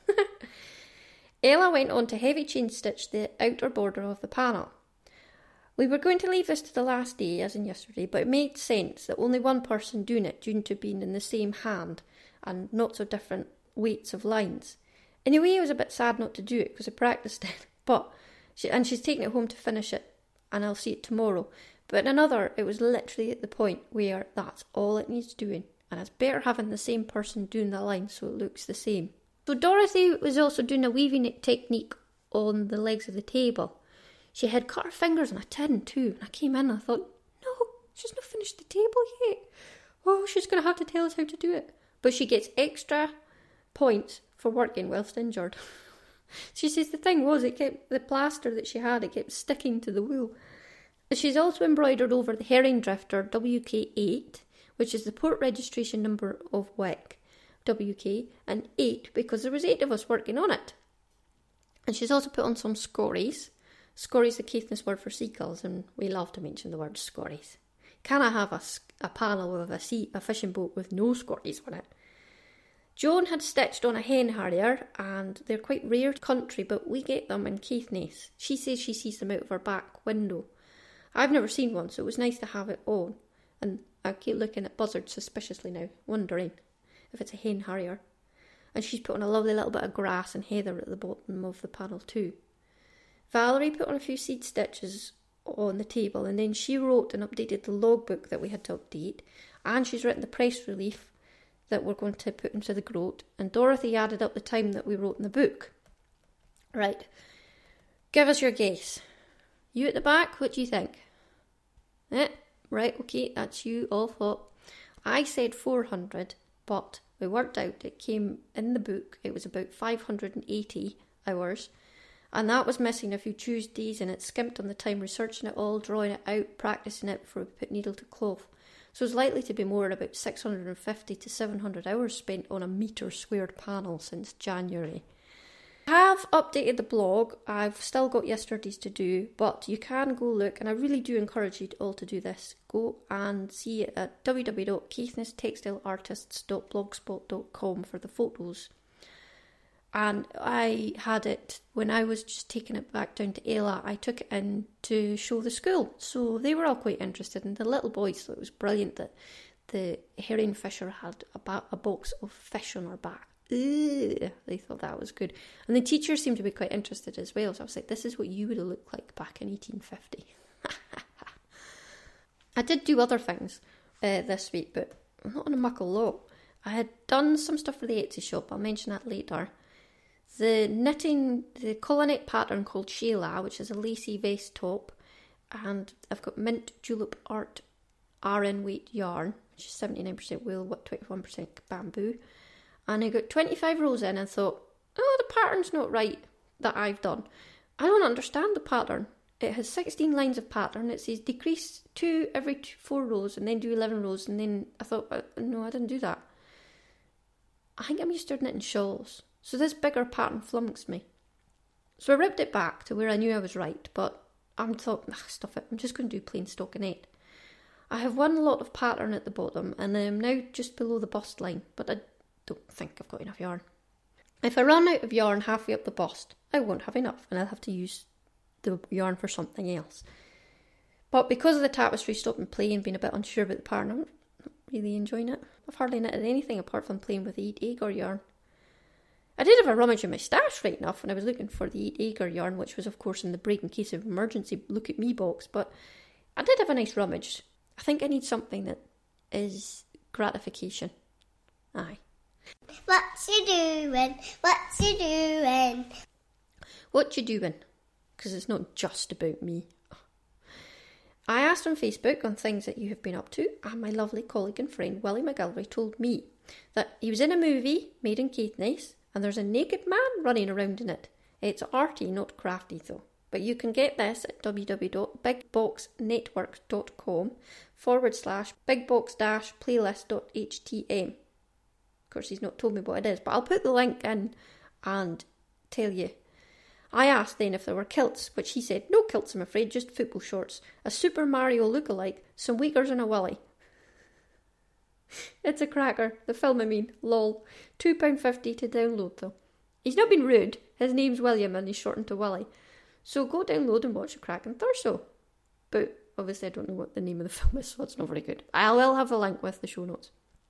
Ella went on to heavy chain stitch the outer border of the panel. We were going to leave this to the last day, as in yesterday, but it made sense that only one person doing it due to being in the same hand and not so different weights of lines. In a way, I was a bit sad not to do it because I practiced it, but she, and she's taking it home to finish it, and I'll see it tomorrow. But in another, it was literally at the point where that's all it needs doing, and it's better having the same person doing the line so it looks the same. So Dorothy was also doing a weaving technique on the legs of the table. She had cut her fingers on a tin too, and I came in and I thought, no, she's not finished the table yet. Oh, she's going to have to tell us how to do it. But she gets extra points for working whilst injured. She says the thing was, it kept the plaster that she had, it kept sticking to the wool. She's also embroidered over the herring drifter W K eight, which is the port registration number of Wick, W K, and eight because there was eight of us working on it. And she's also put on some scories. Scories, the Caithness word for seagulls, and we love to mention the word scories. Can I have a, a panel with a, sea, a fishing boat with no scories on it? Joan had stitched on a hen harrier, and they're quite rare country, but we get them in Caithness. She says she sees them out of her back window. I've never seen one, so it was nice to have it on. And I keep looking at Buzzard suspiciously now, wondering if it's a hen harrier. And she's put on a lovely little bit of grass and heather at the bottom of the panel too. Valerie put on a few seed stitches on the table, and then she wrote and updated the logbook that we had to update, and she's written the press relief that we're going to put into the groat, and Dorothy added up the time that we wrote in the book. Right, give us your guess. You at the back, what do you think? Eh, right, okay, that's you all thought. I said four hundred, but we worked out it came in the book, it was about five hundred eighty hours. And that was missing a few Tuesdays, and it skimped on the time researching it all, drawing it out, practising it before we put needle to cloth. So it's likely to be more about six hundred fifty to seven hundred hours spent on a metre squared panel since January. I have updated the blog. I've still got yesterday's to do, but you can go look, and I really do encourage you all to do this. Go and see it at w w w dot caithness textile artists dot blogspot dot com for the photos. And I had it, when I was just taking it back down to Ella, I took it in to show the school. So they were all quite interested, and the little boys thought it was brilliant that the herring fisher had a, ba- a box of fish on her back. Ugh, they thought that was good. And the teachers seemed to be quite interested as well. So I was like, this is what you would have looked like back in eighteen fifty. I did do other things uh, this week, but not on a muckle lot. I had done some stuff for the Etsy shop. I'll mention that later. The knitting, the colonette pattern called Sheila, which is a lacy vest top, and I've got Mint Julep Art R N weight yarn, which is seventy-nine percent wool, twenty-one percent bamboo, and I got twenty-five rows in and thought, oh, the pattern's not right that I've done. I don't understand the pattern. It has sixteen lines of pattern. It says decrease two every two, four rows and then do eleven rows, and then I thought, uh, no, I didn't do that. I think I'm used to knitting shawls. So this bigger pattern flummoxed me. So I ripped it back to where I knew I was right, but I thought, ah, stuff it, I'm just going to do plain stockinette. I have one lot of pattern at the bottom, and I'm now just below the bust line, but I don't think I've got enough yarn. If I run out of yarn halfway up the bust, I won't have enough and I'll have to use the yarn for something else. But because of the tapestry stopping playing, being a bit unsure about the pattern, I'm not really enjoying it. I've hardly knitted anything apart from playing with the Eat Agar yarn. I did have a rummage in my stash right enough when I was looking for the Eat Agar yarn, which was of course in the break in case of emergency look at me box, but I did have a nice rummage. I think I need something that is gratification. Aye. What you doing? What you doing? What you doing? Because it's not just about me. I asked on Facebook on things that you have been up to, and my lovely colleague and friend Willie McGilvery told me that he was in a movie made in Caithness, and there's a naked man running around in it. It's arty, not crafty though. But you can get this at www.bigboxnetwork.com forward slash bigbox dash playlist.htm. Of course, he's not told me what it is, but I'll put the link in and tell you. I asked then if there were kilts, which he said, no kilts I'm afraid, just football shorts, a Super Mario lookalike, some Uyghurs and a willy. It's a cracker, the film I mean, lol. two pounds fifty to download though. He's not been rude, his name's William and he's shortened to Willy. So go download and watch a cracking Thurso. But obviously I don't know what the name of the film is, so it's not very good. I will have the link with the show notes.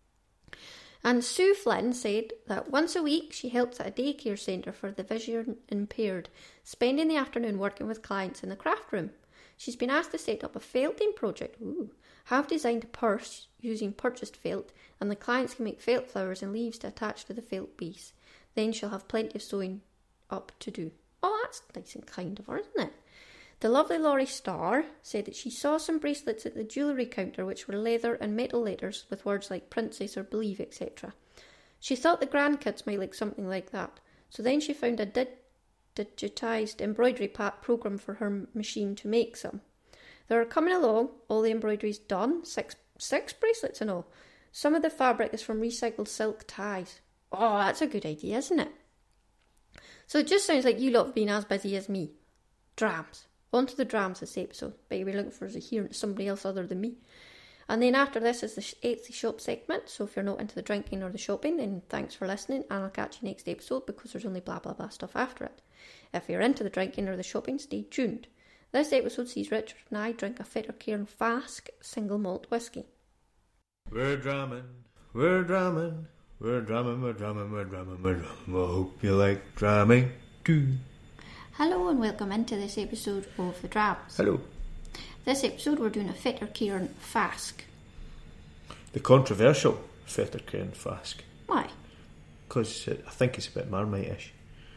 And Sue Flynn said that once a week she helps at a daycare centre for the vision impaired, spending the afternoon working with clients in the craft room. She's been asked to set up a felting project. Ooh. Have designed a purse using purchased felt, and the clients can make felt flowers and leaves to attach to the felt base. Then she'll have plenty of sewing up to do. Oh, that's nice and kind of her, isn't it? The lovely Laurie Starr said that she saw some bracelets at the jewellery counter which were leather and metal letters with words like princess or believe, et cetera. She thought the grandkids might like something like that, so then she found a di- digitised embroidery pat program for her machine to make some. They are coming along, all the embroidery's done, six, six bracelets and all. Some of the fabric is from recycled silk ties. Oh, that's a good idea, isn't it? So it just sounds like you lot have been as busy as me. Drams. On to the drams this episode. Bet you're looking for us to hear somebody else other than me. And then after this is the Etsy shop segment. So if you're not into the drinking or the shopping, then thanks for listening. And I'll catch you next episode because there's only blah blah blah stuff after it. If you're into the drinking or the shopping, stay tuned. This episode sees Richard and I drink a Fettercairn Fask single malt whisky. We're drumming, we're drumming, we're drumming, we're drumming, we're drumming, we're drumming. I hope you like drumming too. Hello and welcome into this episode of The Drams. Hello. This episode we're doing a Fettercairn Fask. The controversial Fettercairn Fask. Why? Because I think it's a bit Marmite-ish.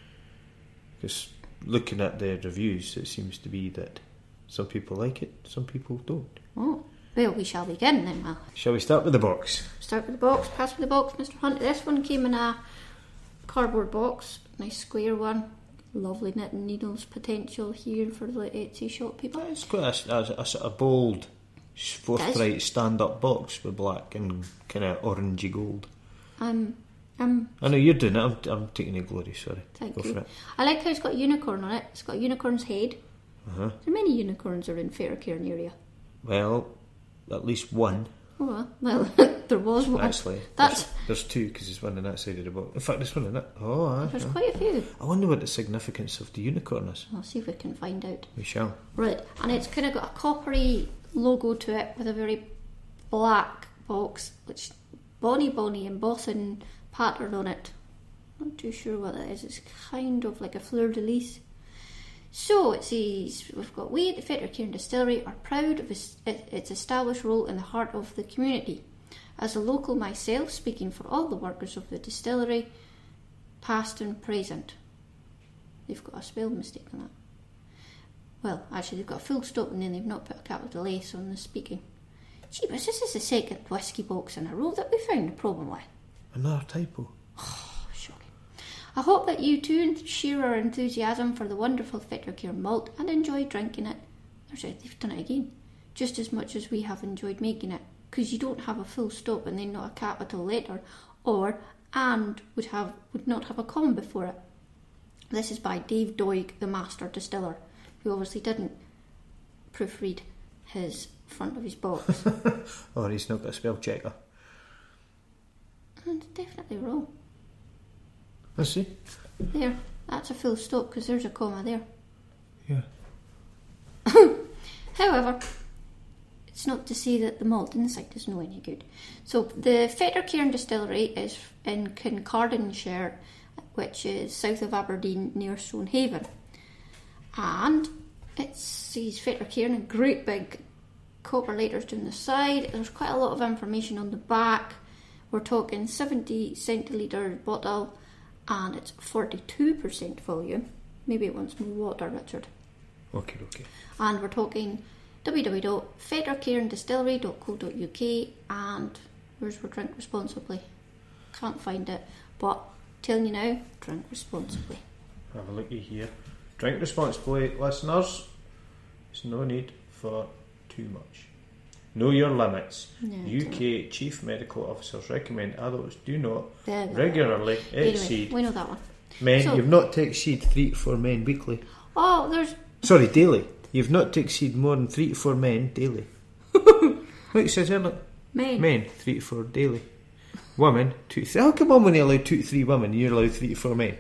Because looking at the reviews, it seems to be that some people like it, some people don't. Oh, well, we shall begin then, Mal. Shall we start with the box? Start with the box, pass with the box, Mister Hunt. This one came in a cardboard box, nice square one. Lovely knitting needles potential here for the Etsy shop people. It's quite a, a, a sort of bold, forthright stand-up box with black and kind of orangey gold. Um, um. I know you're doing it. I'm, I'm taking your glory. Sorry. Thank Go you. for it. I like how it's got a unicorn on it. It's got a unicorn's head. Uh-huh. There many unicorns are in Fettercairn area. Well, at least one. Oh well, there was one. Actually, That's there's, there's two because there's one on that side of the box. In fact, there's one in that. Oh, aye, there's aye. quite a few. I wonder what the significance of the unicorn is. I'll see if we can find out. We shall. Right, and it's kind of got a coppery logo to it with a very black box, which bonny bonny embossing pattern on it. Not too sure what that is. It's kind of like a fleur-de-lis. So it says, we've got, we at the Fettercairn Distillery are proud of its, its established role in the heart of the community. As a local myself, speaking for all the workers of the distillery, past and present. They've got a spell mistake on that. Well, actually they've got a full stop and then they've not put a capital S on the speaking. Gee, but this is the second whisky box in a row that we found a problem with. Another typo. I hope that you too share our enthusiasm for the wonderful Fettercairn malt and enjoy drinking it. There's it, they've done it again. Just as much as we have enjoyed making it. Because you don't have a full stop and then not a capital letter, or and would have would not have a comma before it. This is by Dave Doig, the master distiller, who obviously didn't proofread his front of his box. Or he's not got a spell checker. And definitely wrong. I see. There, that's a full stop because there's a comma there. Yeah. However, it's not to say that the malt inside is no any good. So the Fetter Cairn Distillery is in Kincardineshire, which is south of Aberdeen near Stonehaven. And it sees Fetter Cairn in great big copper letters down the side. There's quite a lot of information on the back. We're talking seventy centilitre bottle and it's forty-two percent volume. Maybe it wants more water, Richard. Okay, okay. And we're talking w w w dot fetter cairn distillery dot co dot u k, and where's for drink responsibly? Can't find it, but telling you now, drink responsibly. Have a looky here. Drink responsibly, listeners. There's no need for too much. Know your limits. No, U K Chief Medical Officers recommend adults do not There, there. regularly Anyway, exceed. we know that one. Men, So- you've not to exceed three to four men weekly. Oh, there's Sorry, daily. You've not to exceed more than three to four men daily. Look, it says here, look. men. Men, three to four daily. Women, two to three. How come I'm only allowed two to three women and you're allowed three to four men?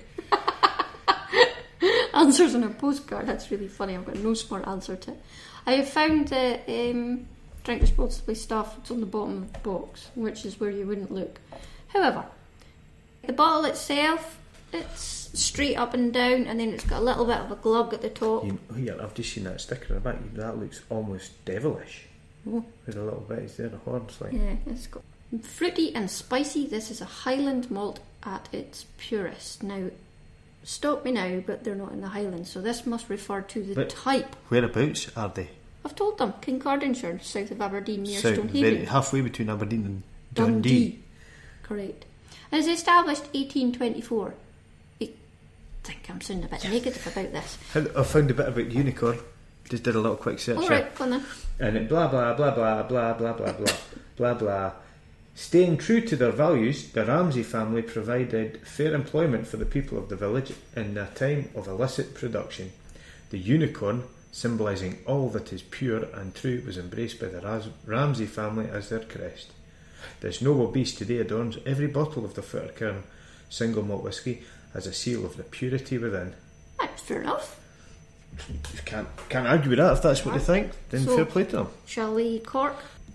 Answers on a postcard. That's really funny. I've got no smart answer to it. I have found the um, drink responsibly stuff. It's on the bottom of the box, which is where you wouldn't look. However, the bottle itself, it's straight up and down, and then it's got a little bit of a glug at the top. You, yeah, I've just seen that sticker in the back. That looks almost devilish. Oh. With a little bit there, the horns like. Yeah, it's got fruity and spicy. This is a Highland malt at its purest. Now, stop me now, but they're not in the Highlands, so this must refer to the But- type. Whereabouts are they? I've told them, Kincardineshire, south of Aberdeen, near South, Stonehaven. very, halfway between Aberdeen and Dundee. Correct. And it's established eighteen twenty-four. I think I'm sounding a bit negative about this. I found a bit about unicorn. Just did a little quick search. there. Alright, go on then. And it blah blah blah blah blah blah blah blah blah blah. Staying true to their values, the Ramsay family provided fair employment for the people of the village in a time of illicit production. The unicorn, symbolising all that is pure and true, was embraced by the Ras- Ramsay family as their crest. This noble beast today adorns every bottle of the Fetter Cairn single malt whisky as a seal of the purity within. That's fair enough. You can't can't argue with that if that's what they think. Then So- fair play to them. Shall we cork?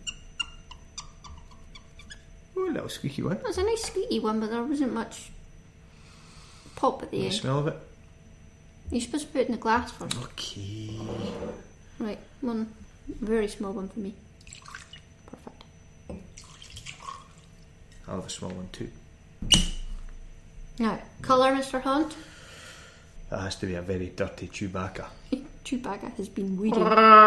Oh, a little squeaky one. It was a nice squeaky one, but there wasn't much pop at the The end. smell of it. You're supposed to put it in the glass first. Okay. Right, one very small one for me. Perfect. I'll have a small one too. Now, colour, Mister Hunt. That has to be a very dirty Chewbacca. Chewbacca has been weeding.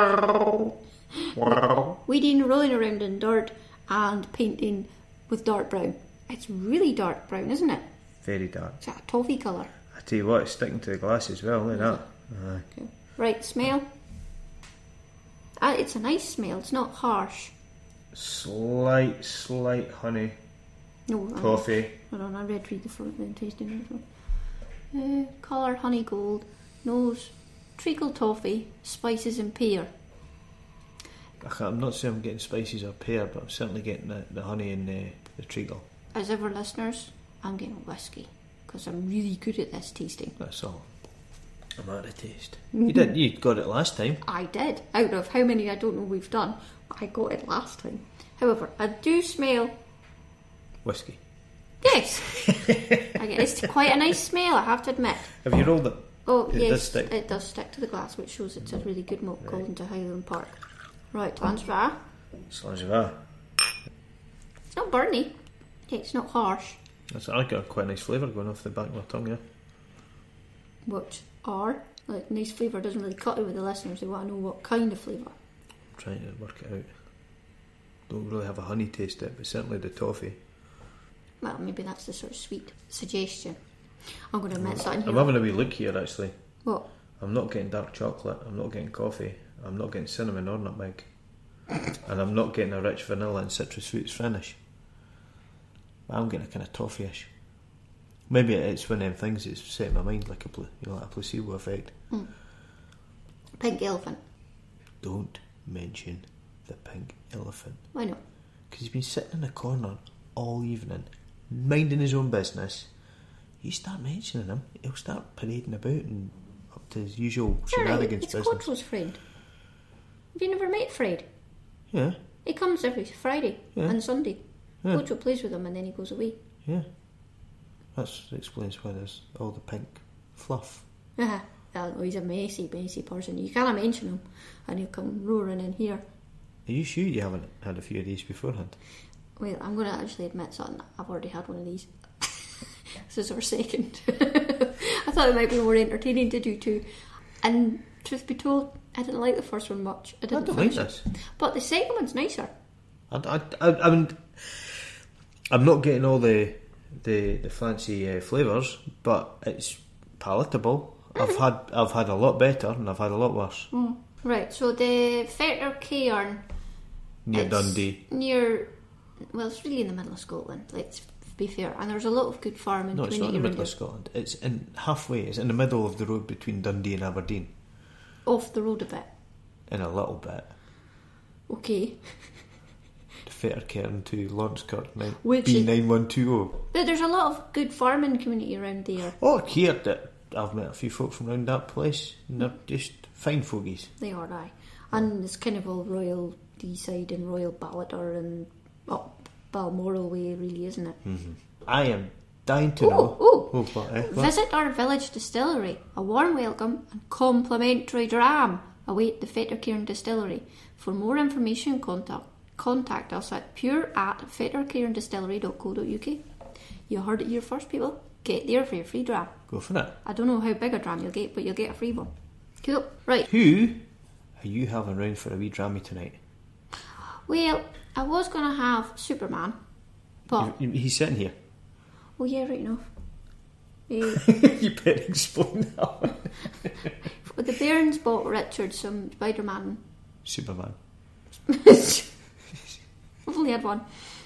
weeding, rolling around in dirt, and painting with dark brown. It's really dark brown, isn't it? Very dark. It's like a toffee colour. I tell you what, it's sticking to the glass as well, isn't it? Aye. Okay. Right, smell. Ah, it's a nice smell. It's not harsh. Slight, slight honey, No, I- coffee. Hold on, I read read the front then tasting it. Uh, colour, honey gold. Nose, treacle toffee, spices and pear. I can't, I'm not saying I'm getting spices or pear, but I'm certainly getting the, the honey and the, the treacle. As ever, listeners, I'm getting whiskey because I'm really good at this tasting. That's all. I'm out of taste. You did. You got it last time. I did. Out of how many I don't know we've done, but I got it last time. However, I do smell. Whiskey. Yes, I get, it's quite a nice smell. I have to admit. Have you rolled it? Oh It yes, does stick. it does stick to the glass, which shows it's a really good malt called into Highland Park. Right, Lansra. As long as you are. It's not burny. It's not harsh. That's, I got quite a nice flavour going off the back of my tongue, yeah. What are like nice flavour doesn't really cut it with the listeners. They want to know what kind of flavour. I'm trying to work it out. Don't really have a honey taste it, but certainly the toffee. Well, maybe that's the sort of sweet suggestion. I'm going to admit something here. I'm having a wee look here actually. What? I'm not getting dark chocolate, I'm not getting coffee, I'm not getting cinnamon or nutmeg, and I'm not getting a rich vanilla and citrus fruits finish. But I'm getting a kind of toffee-ish. Maybe it's one of them things that's set in my mind like a, pla- you know, like a placebo effect. Mm. Pink elephant. Don't mention the pink elephant. Why not? Because he's been sitting in a corner all evening, minding his own business. you start mentioning him, he'll start parading about and up to his usual You're right, shenanigans it's business. Quadro's friend. Have you never met Fred? Yeah, He comes every Friday Yeah. and Sunday. Yeah. Quadro plays with him and then he goes away. yeah. That explains why there's all the pink fluff. Uh-huh. I know, he's a messy, messy person. You can't mention him and he'll come roaring in here. Are you sure you haven't had a few of these beforehand? Well, I'm going to actually admit something. I've already had one of these. This is our second. I thought it might be more entertaining to do too. And truth be told, I didn't like the first one much. I I didn't don't like finish it. this. But the second one's nicer. I, I, I, I mean, I'm not getting all the the, the fancy uh, flavours, but it's palatable. I've had I've had a lot better and I've had a lot worse. Mm. Right, so the Fetter Cairn Near it's Dundee. Near, well, it's really in the middle of Scotland, let's be fair. And there's a lot of good farming No, it's not in community the around middle of here. Scotland. It's in halfway. It's in the middle of the road between Dundee and Aberdeen. Off the road a bit. In a little bit. Okay. The Fettercairn to Launchkirk Which B is- nine one two zero. But there's a lot of good farming community around there. Oh, here that I've met a few folk from around that place, and they're just fine fogies. They are, aye. And it's kind of all Royal Deeside and Royal Ballater and up Balmoral way, really, isn't it? Mm-hmm. I am dying to Oh, know. oh. oh what, eh? What? Visit our village distillery. A warm welcome and complimentary dram await the Fettercairn distillery. For more information, contact contact us at pure at fettercairn distillery dot co dot uk. You heard it here first, people. Get there for your free dram. Go for it. I don't know how big a dram you'll get, but you'll get a free one. Cool. Right. Who are you having round for a wee drammy tonight? Well, I was going to have Superman, but... You- you- He's sitting here. Oh, yeah, right enough. Eh, You better explain that one. the Bairns bought Richard some Spider-Man. Superman. I've only had one.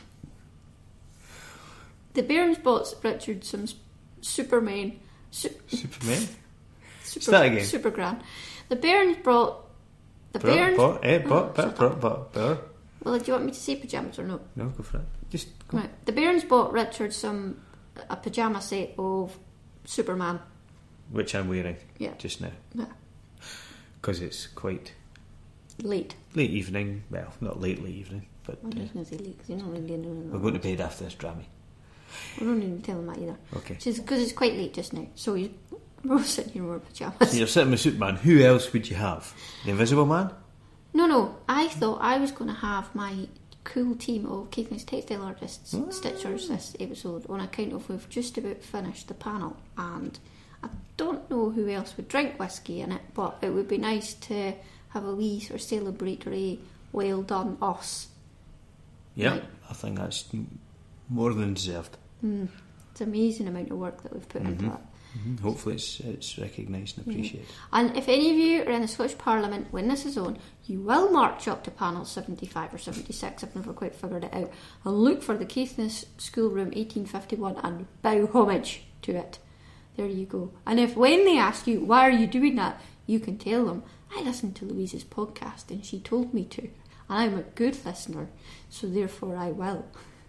The Bairns bought Richard some s- Superman. Su- Superman? super, Start again. Super grand. The Bairns brought... The Bro, Bairns... but, eh, Oh, but, but, shut but, up. but, but. Well, do you want me to say pyjamas or no? No, go for it. Just go. Right. The Bairns bought Richard some... a pyjama set of Superman. Which I'm wearing Yeah. just now. Yeah. Because it's quite Late. late evening. Well, not late, late evening, but I'm uh, just going to say late because you're not really doing we're going to bed after this drammy. I don't even tell him that either. Okay. Because it's quite late just now. So you, we're all sitting here in our So pyjamas. you're sitting with Superman. Who else would you have? The Invisible Man? No, no. I thought I was going to have my cool team of Caithness textile artists Ah. stitchers this episode on account of we've just about finished the panel, and I don't know who else would drink whiskey in it, but it would be nice to have a wee sort of celebratory well done us. Yeah, Right. I think that's m- more than deserved. Mm. It's an amazing amount of work that we've put into Mhm. that. hmm Hopefully it's it's recognised and appreciated. And if any of you are in the Scottish Parliament when this is on, you will march up to panel seventy-five or seventy-six, I've never quite figured it out, and look for the Caithness Schoolroom eighteen fifty-one and bow homage to it. There you go. And if when they ask you, why are you doing that, you can tell them, I listened to Louise's podcast and she told me to. And I'm a good listener, so therefore I will.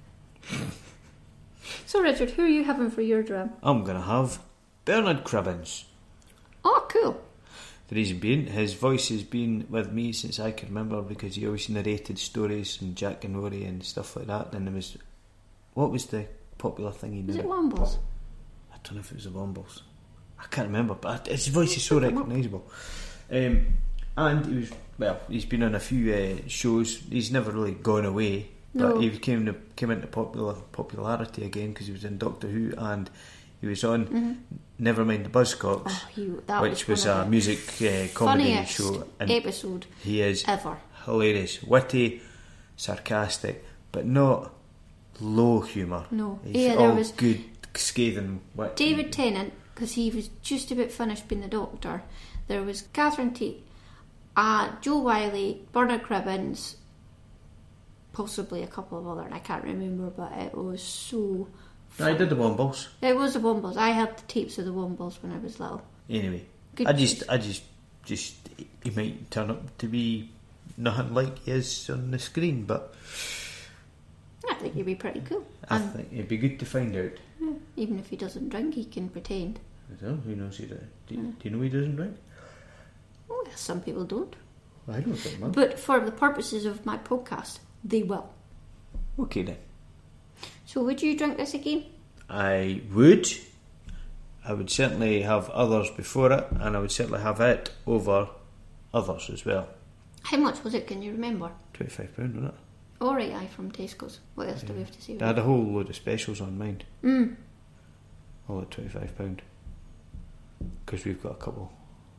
So Richard, who are you having for your dram? I'm going to have Bernard Cribbins. Oh, cool. The reason being, his voice has been with me since I can remember because he always narrated stories and Jack and Rory and stuff like that. And there was, what was the popular thing he Is did? it Wombles? I don't know if it was the Wombles. I can't remember, but his voice is so recognisable. Um, and he was, well, he's been on a few uh, shows. He's never really gone away, but No. he came to, came into popular popularity again because he was in Doctor Who and he was on Mm-hmm. Nevermind the Buzzcocks, Oh, he, that which was, was, one a of the music uh, comedy funniest show. And episode he is ever. hilarious, witty, sarcastic, but not low humour. No. He's Yeah, there all was good, scathing wit. David Tennant, because he was just about finished being the Doctor. There was Catherine Tate, uh, Joe Wiley, Bernard Cribbins, possibly a couple of other, and I can't remember, but it was so I did the Wombles. It was the Wombles. I had the tapes of the Wombles when I was little. Anyway, Good I just, choice. I just, just he might turn up to be nothing like he is on the screen, but I think think he'd be pretty cool. I And, think it'd be good to find out. yeah, even if he doesn't drink, he can pretend. I don't know, who knows he does. Do, Yeah. do you know he doesn't drink? Oh, yes, some people don't. Well, I don't think, man. But for the purposes of my podcast, they will. Okay then. So would you drink this again? I would. I would certainly have others before it, and I would certainly have it over others as well. How much was it, can you remember? twenty-five pounds, wasn't it? All right, aye, from Tesco's. What else do we have to say? They had a whole load of specials on mine. Mm. All at twenty-five pounds. Because we've got a couple.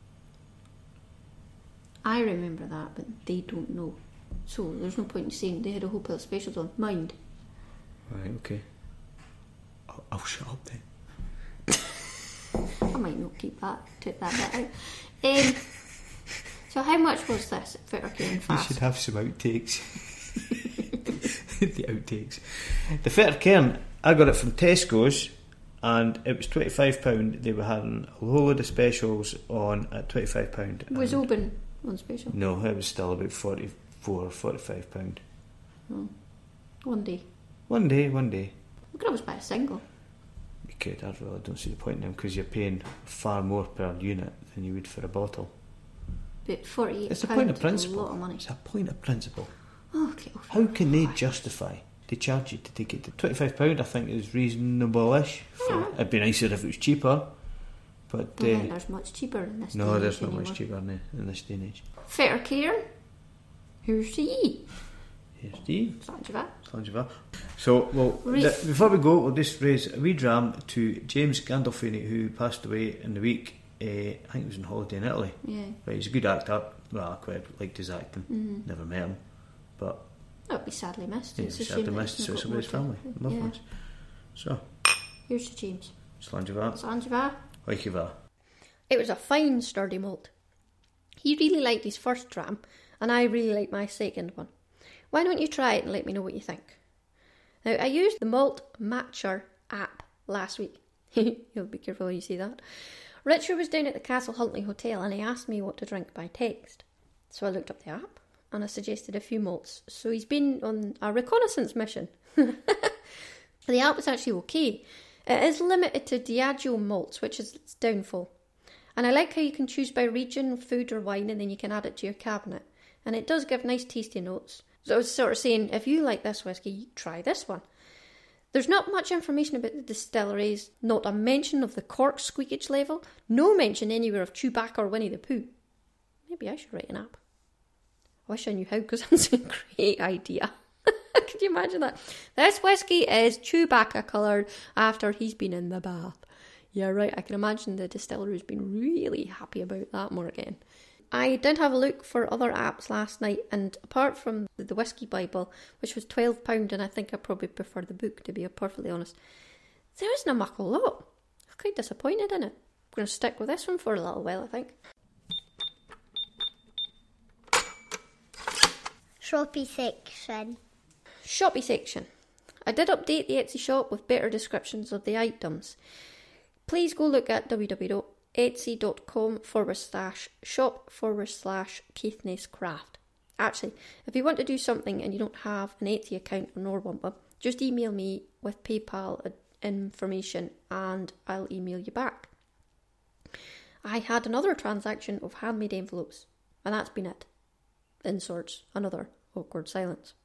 I remember that, but they don't know. So there's no point in saying they had a whole pile of specials on. Mind. Right, okay. I'll, I'll shut up then. I might not keep that, take that bit out. Um, so how much was this at Fettercare and You Fast? should have some outtakes. The outtakes. The Fitter Cairn, I got it from Tesco's, and it was twenty-five pounds. They were having a whole load of specials on at twenty-five pounds. Was Oban on special? No, it was still about forty-four or forty-five pounds. Oh. One day. One day, one day. We could always buy a single. You could, I really don't see the point in them, because you're paying far more per unit than you would for a bottle. But forty-eight It's a pounds point of is principle. a lot of money. It's a point of principle. Okay. How can they justify to charge you to take it to twenty-five pounds? I think is reasonable-ish. For, Yeah. It'd be nicer if it was cheaper, but I don't think uh, there's much cheaper in this day no, and there's age not anymore. much cheaper in, in this day and age. Fettercare. Here's to ye. Here's Steve. Sanjiva. Sanjiva. So, well, Right. th- before we go, we'll just raise a wee dram to James Gandolfini, who passed away in the week. Uh, I think he was on holiday in Italy. Yeah. But he's a good actor. Well, I quite liked his acting. Mm-hmm. Never met him, but That'll be sadly missed. yeah, It's a he's shame sadly that missed. he's So not it's got about his more family, to- loved yeah. ones. So, Here's to James. Slanjiva. Sanjiva. Oikiva. It was a fine, sturdy malt. He really liked his first dram, and I really liked my second one. Why don't you try it and let me know what you think? Now, I used the Malt Matcher app last week. You'll be careful when you see that. Richard was down at the Castle Huntley Hotel and he asked me what to drink by text. So I looked up the app and I suggested a few malts. So he's been on a reconnaissance mission. The app was actually okay. It is limited to Diageo malts, which is its downfall. And I like how you can choose by region, food or wine, and then you can add it to your cabinet. And it does give nice tasty notes. So I was sort of saying, if you like this whiskey, try this one. There's not much information about the distilleries, not a mention of the cork squeakage level, no mention anywhere of Chewbacca or Winnie the Pooh. Maybe I should write an app. I wish I knew how, because that's a great idea. Could you imagine that? This whiskey is Chewbacca coloured after he's been in the bath. Yeah, right, I can imagine the distillery's been really happy about that, Morgan. I did have a look for other apps last night, and apart from the Whiskey Bible, which was twelve pounds, and I think I probably prefer the book, to be perfectly honest, there isn't a muckle lot. I'm quite disappointed in it. I'm going to stick with this one for a little while, I think. Shoppy section. Shoppy section. I did update the Etsy shop with better descriptions of the items. Please go look at www.etsy.com forward slash shop forward slash Caithness Craft. Actually, if you want to do something and you don't have an Etsy account nor want one, just email me with PayPal information and I'll email you back. I had another transaction of handmade envelopes, and that's been it. Inserts another awkward silence.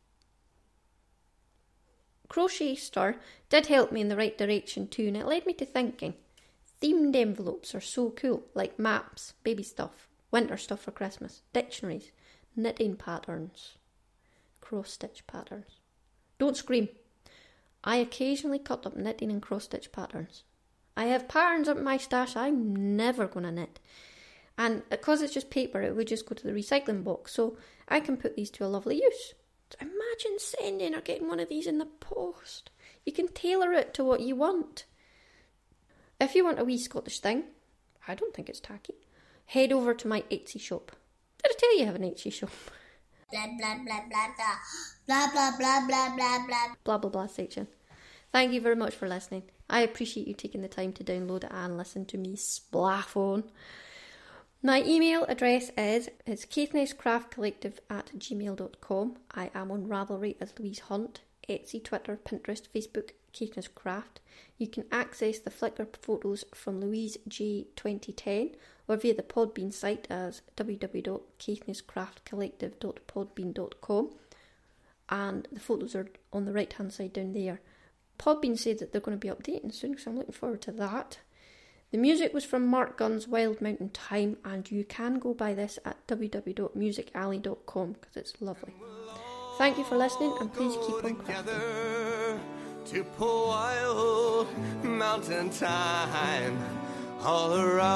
Crochet Star did help me in the right direction too, and it led me to thinking. Themed envelopes are so cool, like maps, baby stuff, winter stuff for Christmas, dictionaries, knitting patterns, cross-stitch patterns. Don't scream. I occasionally cut up knitting and cross-stitch patterns. I have patterns up in my stash I'm never going to knit. And because it's just paper, it would just go to the recycling box, so I can put these to a lovely use. Imagine sending or getting one of these in the post. You can tailor it to what you want. If you want a wee Scottish thing, I don't think it's tacky, head over to my Etsy shop. Did I tell you I have an Etsy shop? Blah, blah, blah, blah, blah. Blah, blah, blah, blah, blah, blah. Blah, blah, blah section. Thank you very much for listening. I appreciate you taking the time to download it and listen to me splaff My email address is, is caithnesscraftcollective at gmail dot com. I am on Ravelry as Louise Hunt, Etsy, Twitter, Pinterest, Facebook, Caithness Craft. You can access the Flickr photos from Louise J twenty ten or via the Podbean site as w w w dot caithness craft collective dot podbean dot com, and the photos are on the right hand side down there. Podbean said that they're going to be updating soon, so I'm looking forward to that. The music was from Mark Gunn's Wild Mountain Time, and you can go buy this at w w w dot music alley dot com because it's lovely. Thank you for listening, and please keep on crafting. To pull wild mountain time all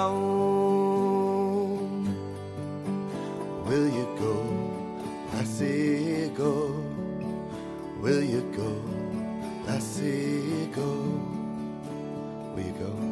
around. Will you go, lassie, go? Will you go, lassie, go? Will you go?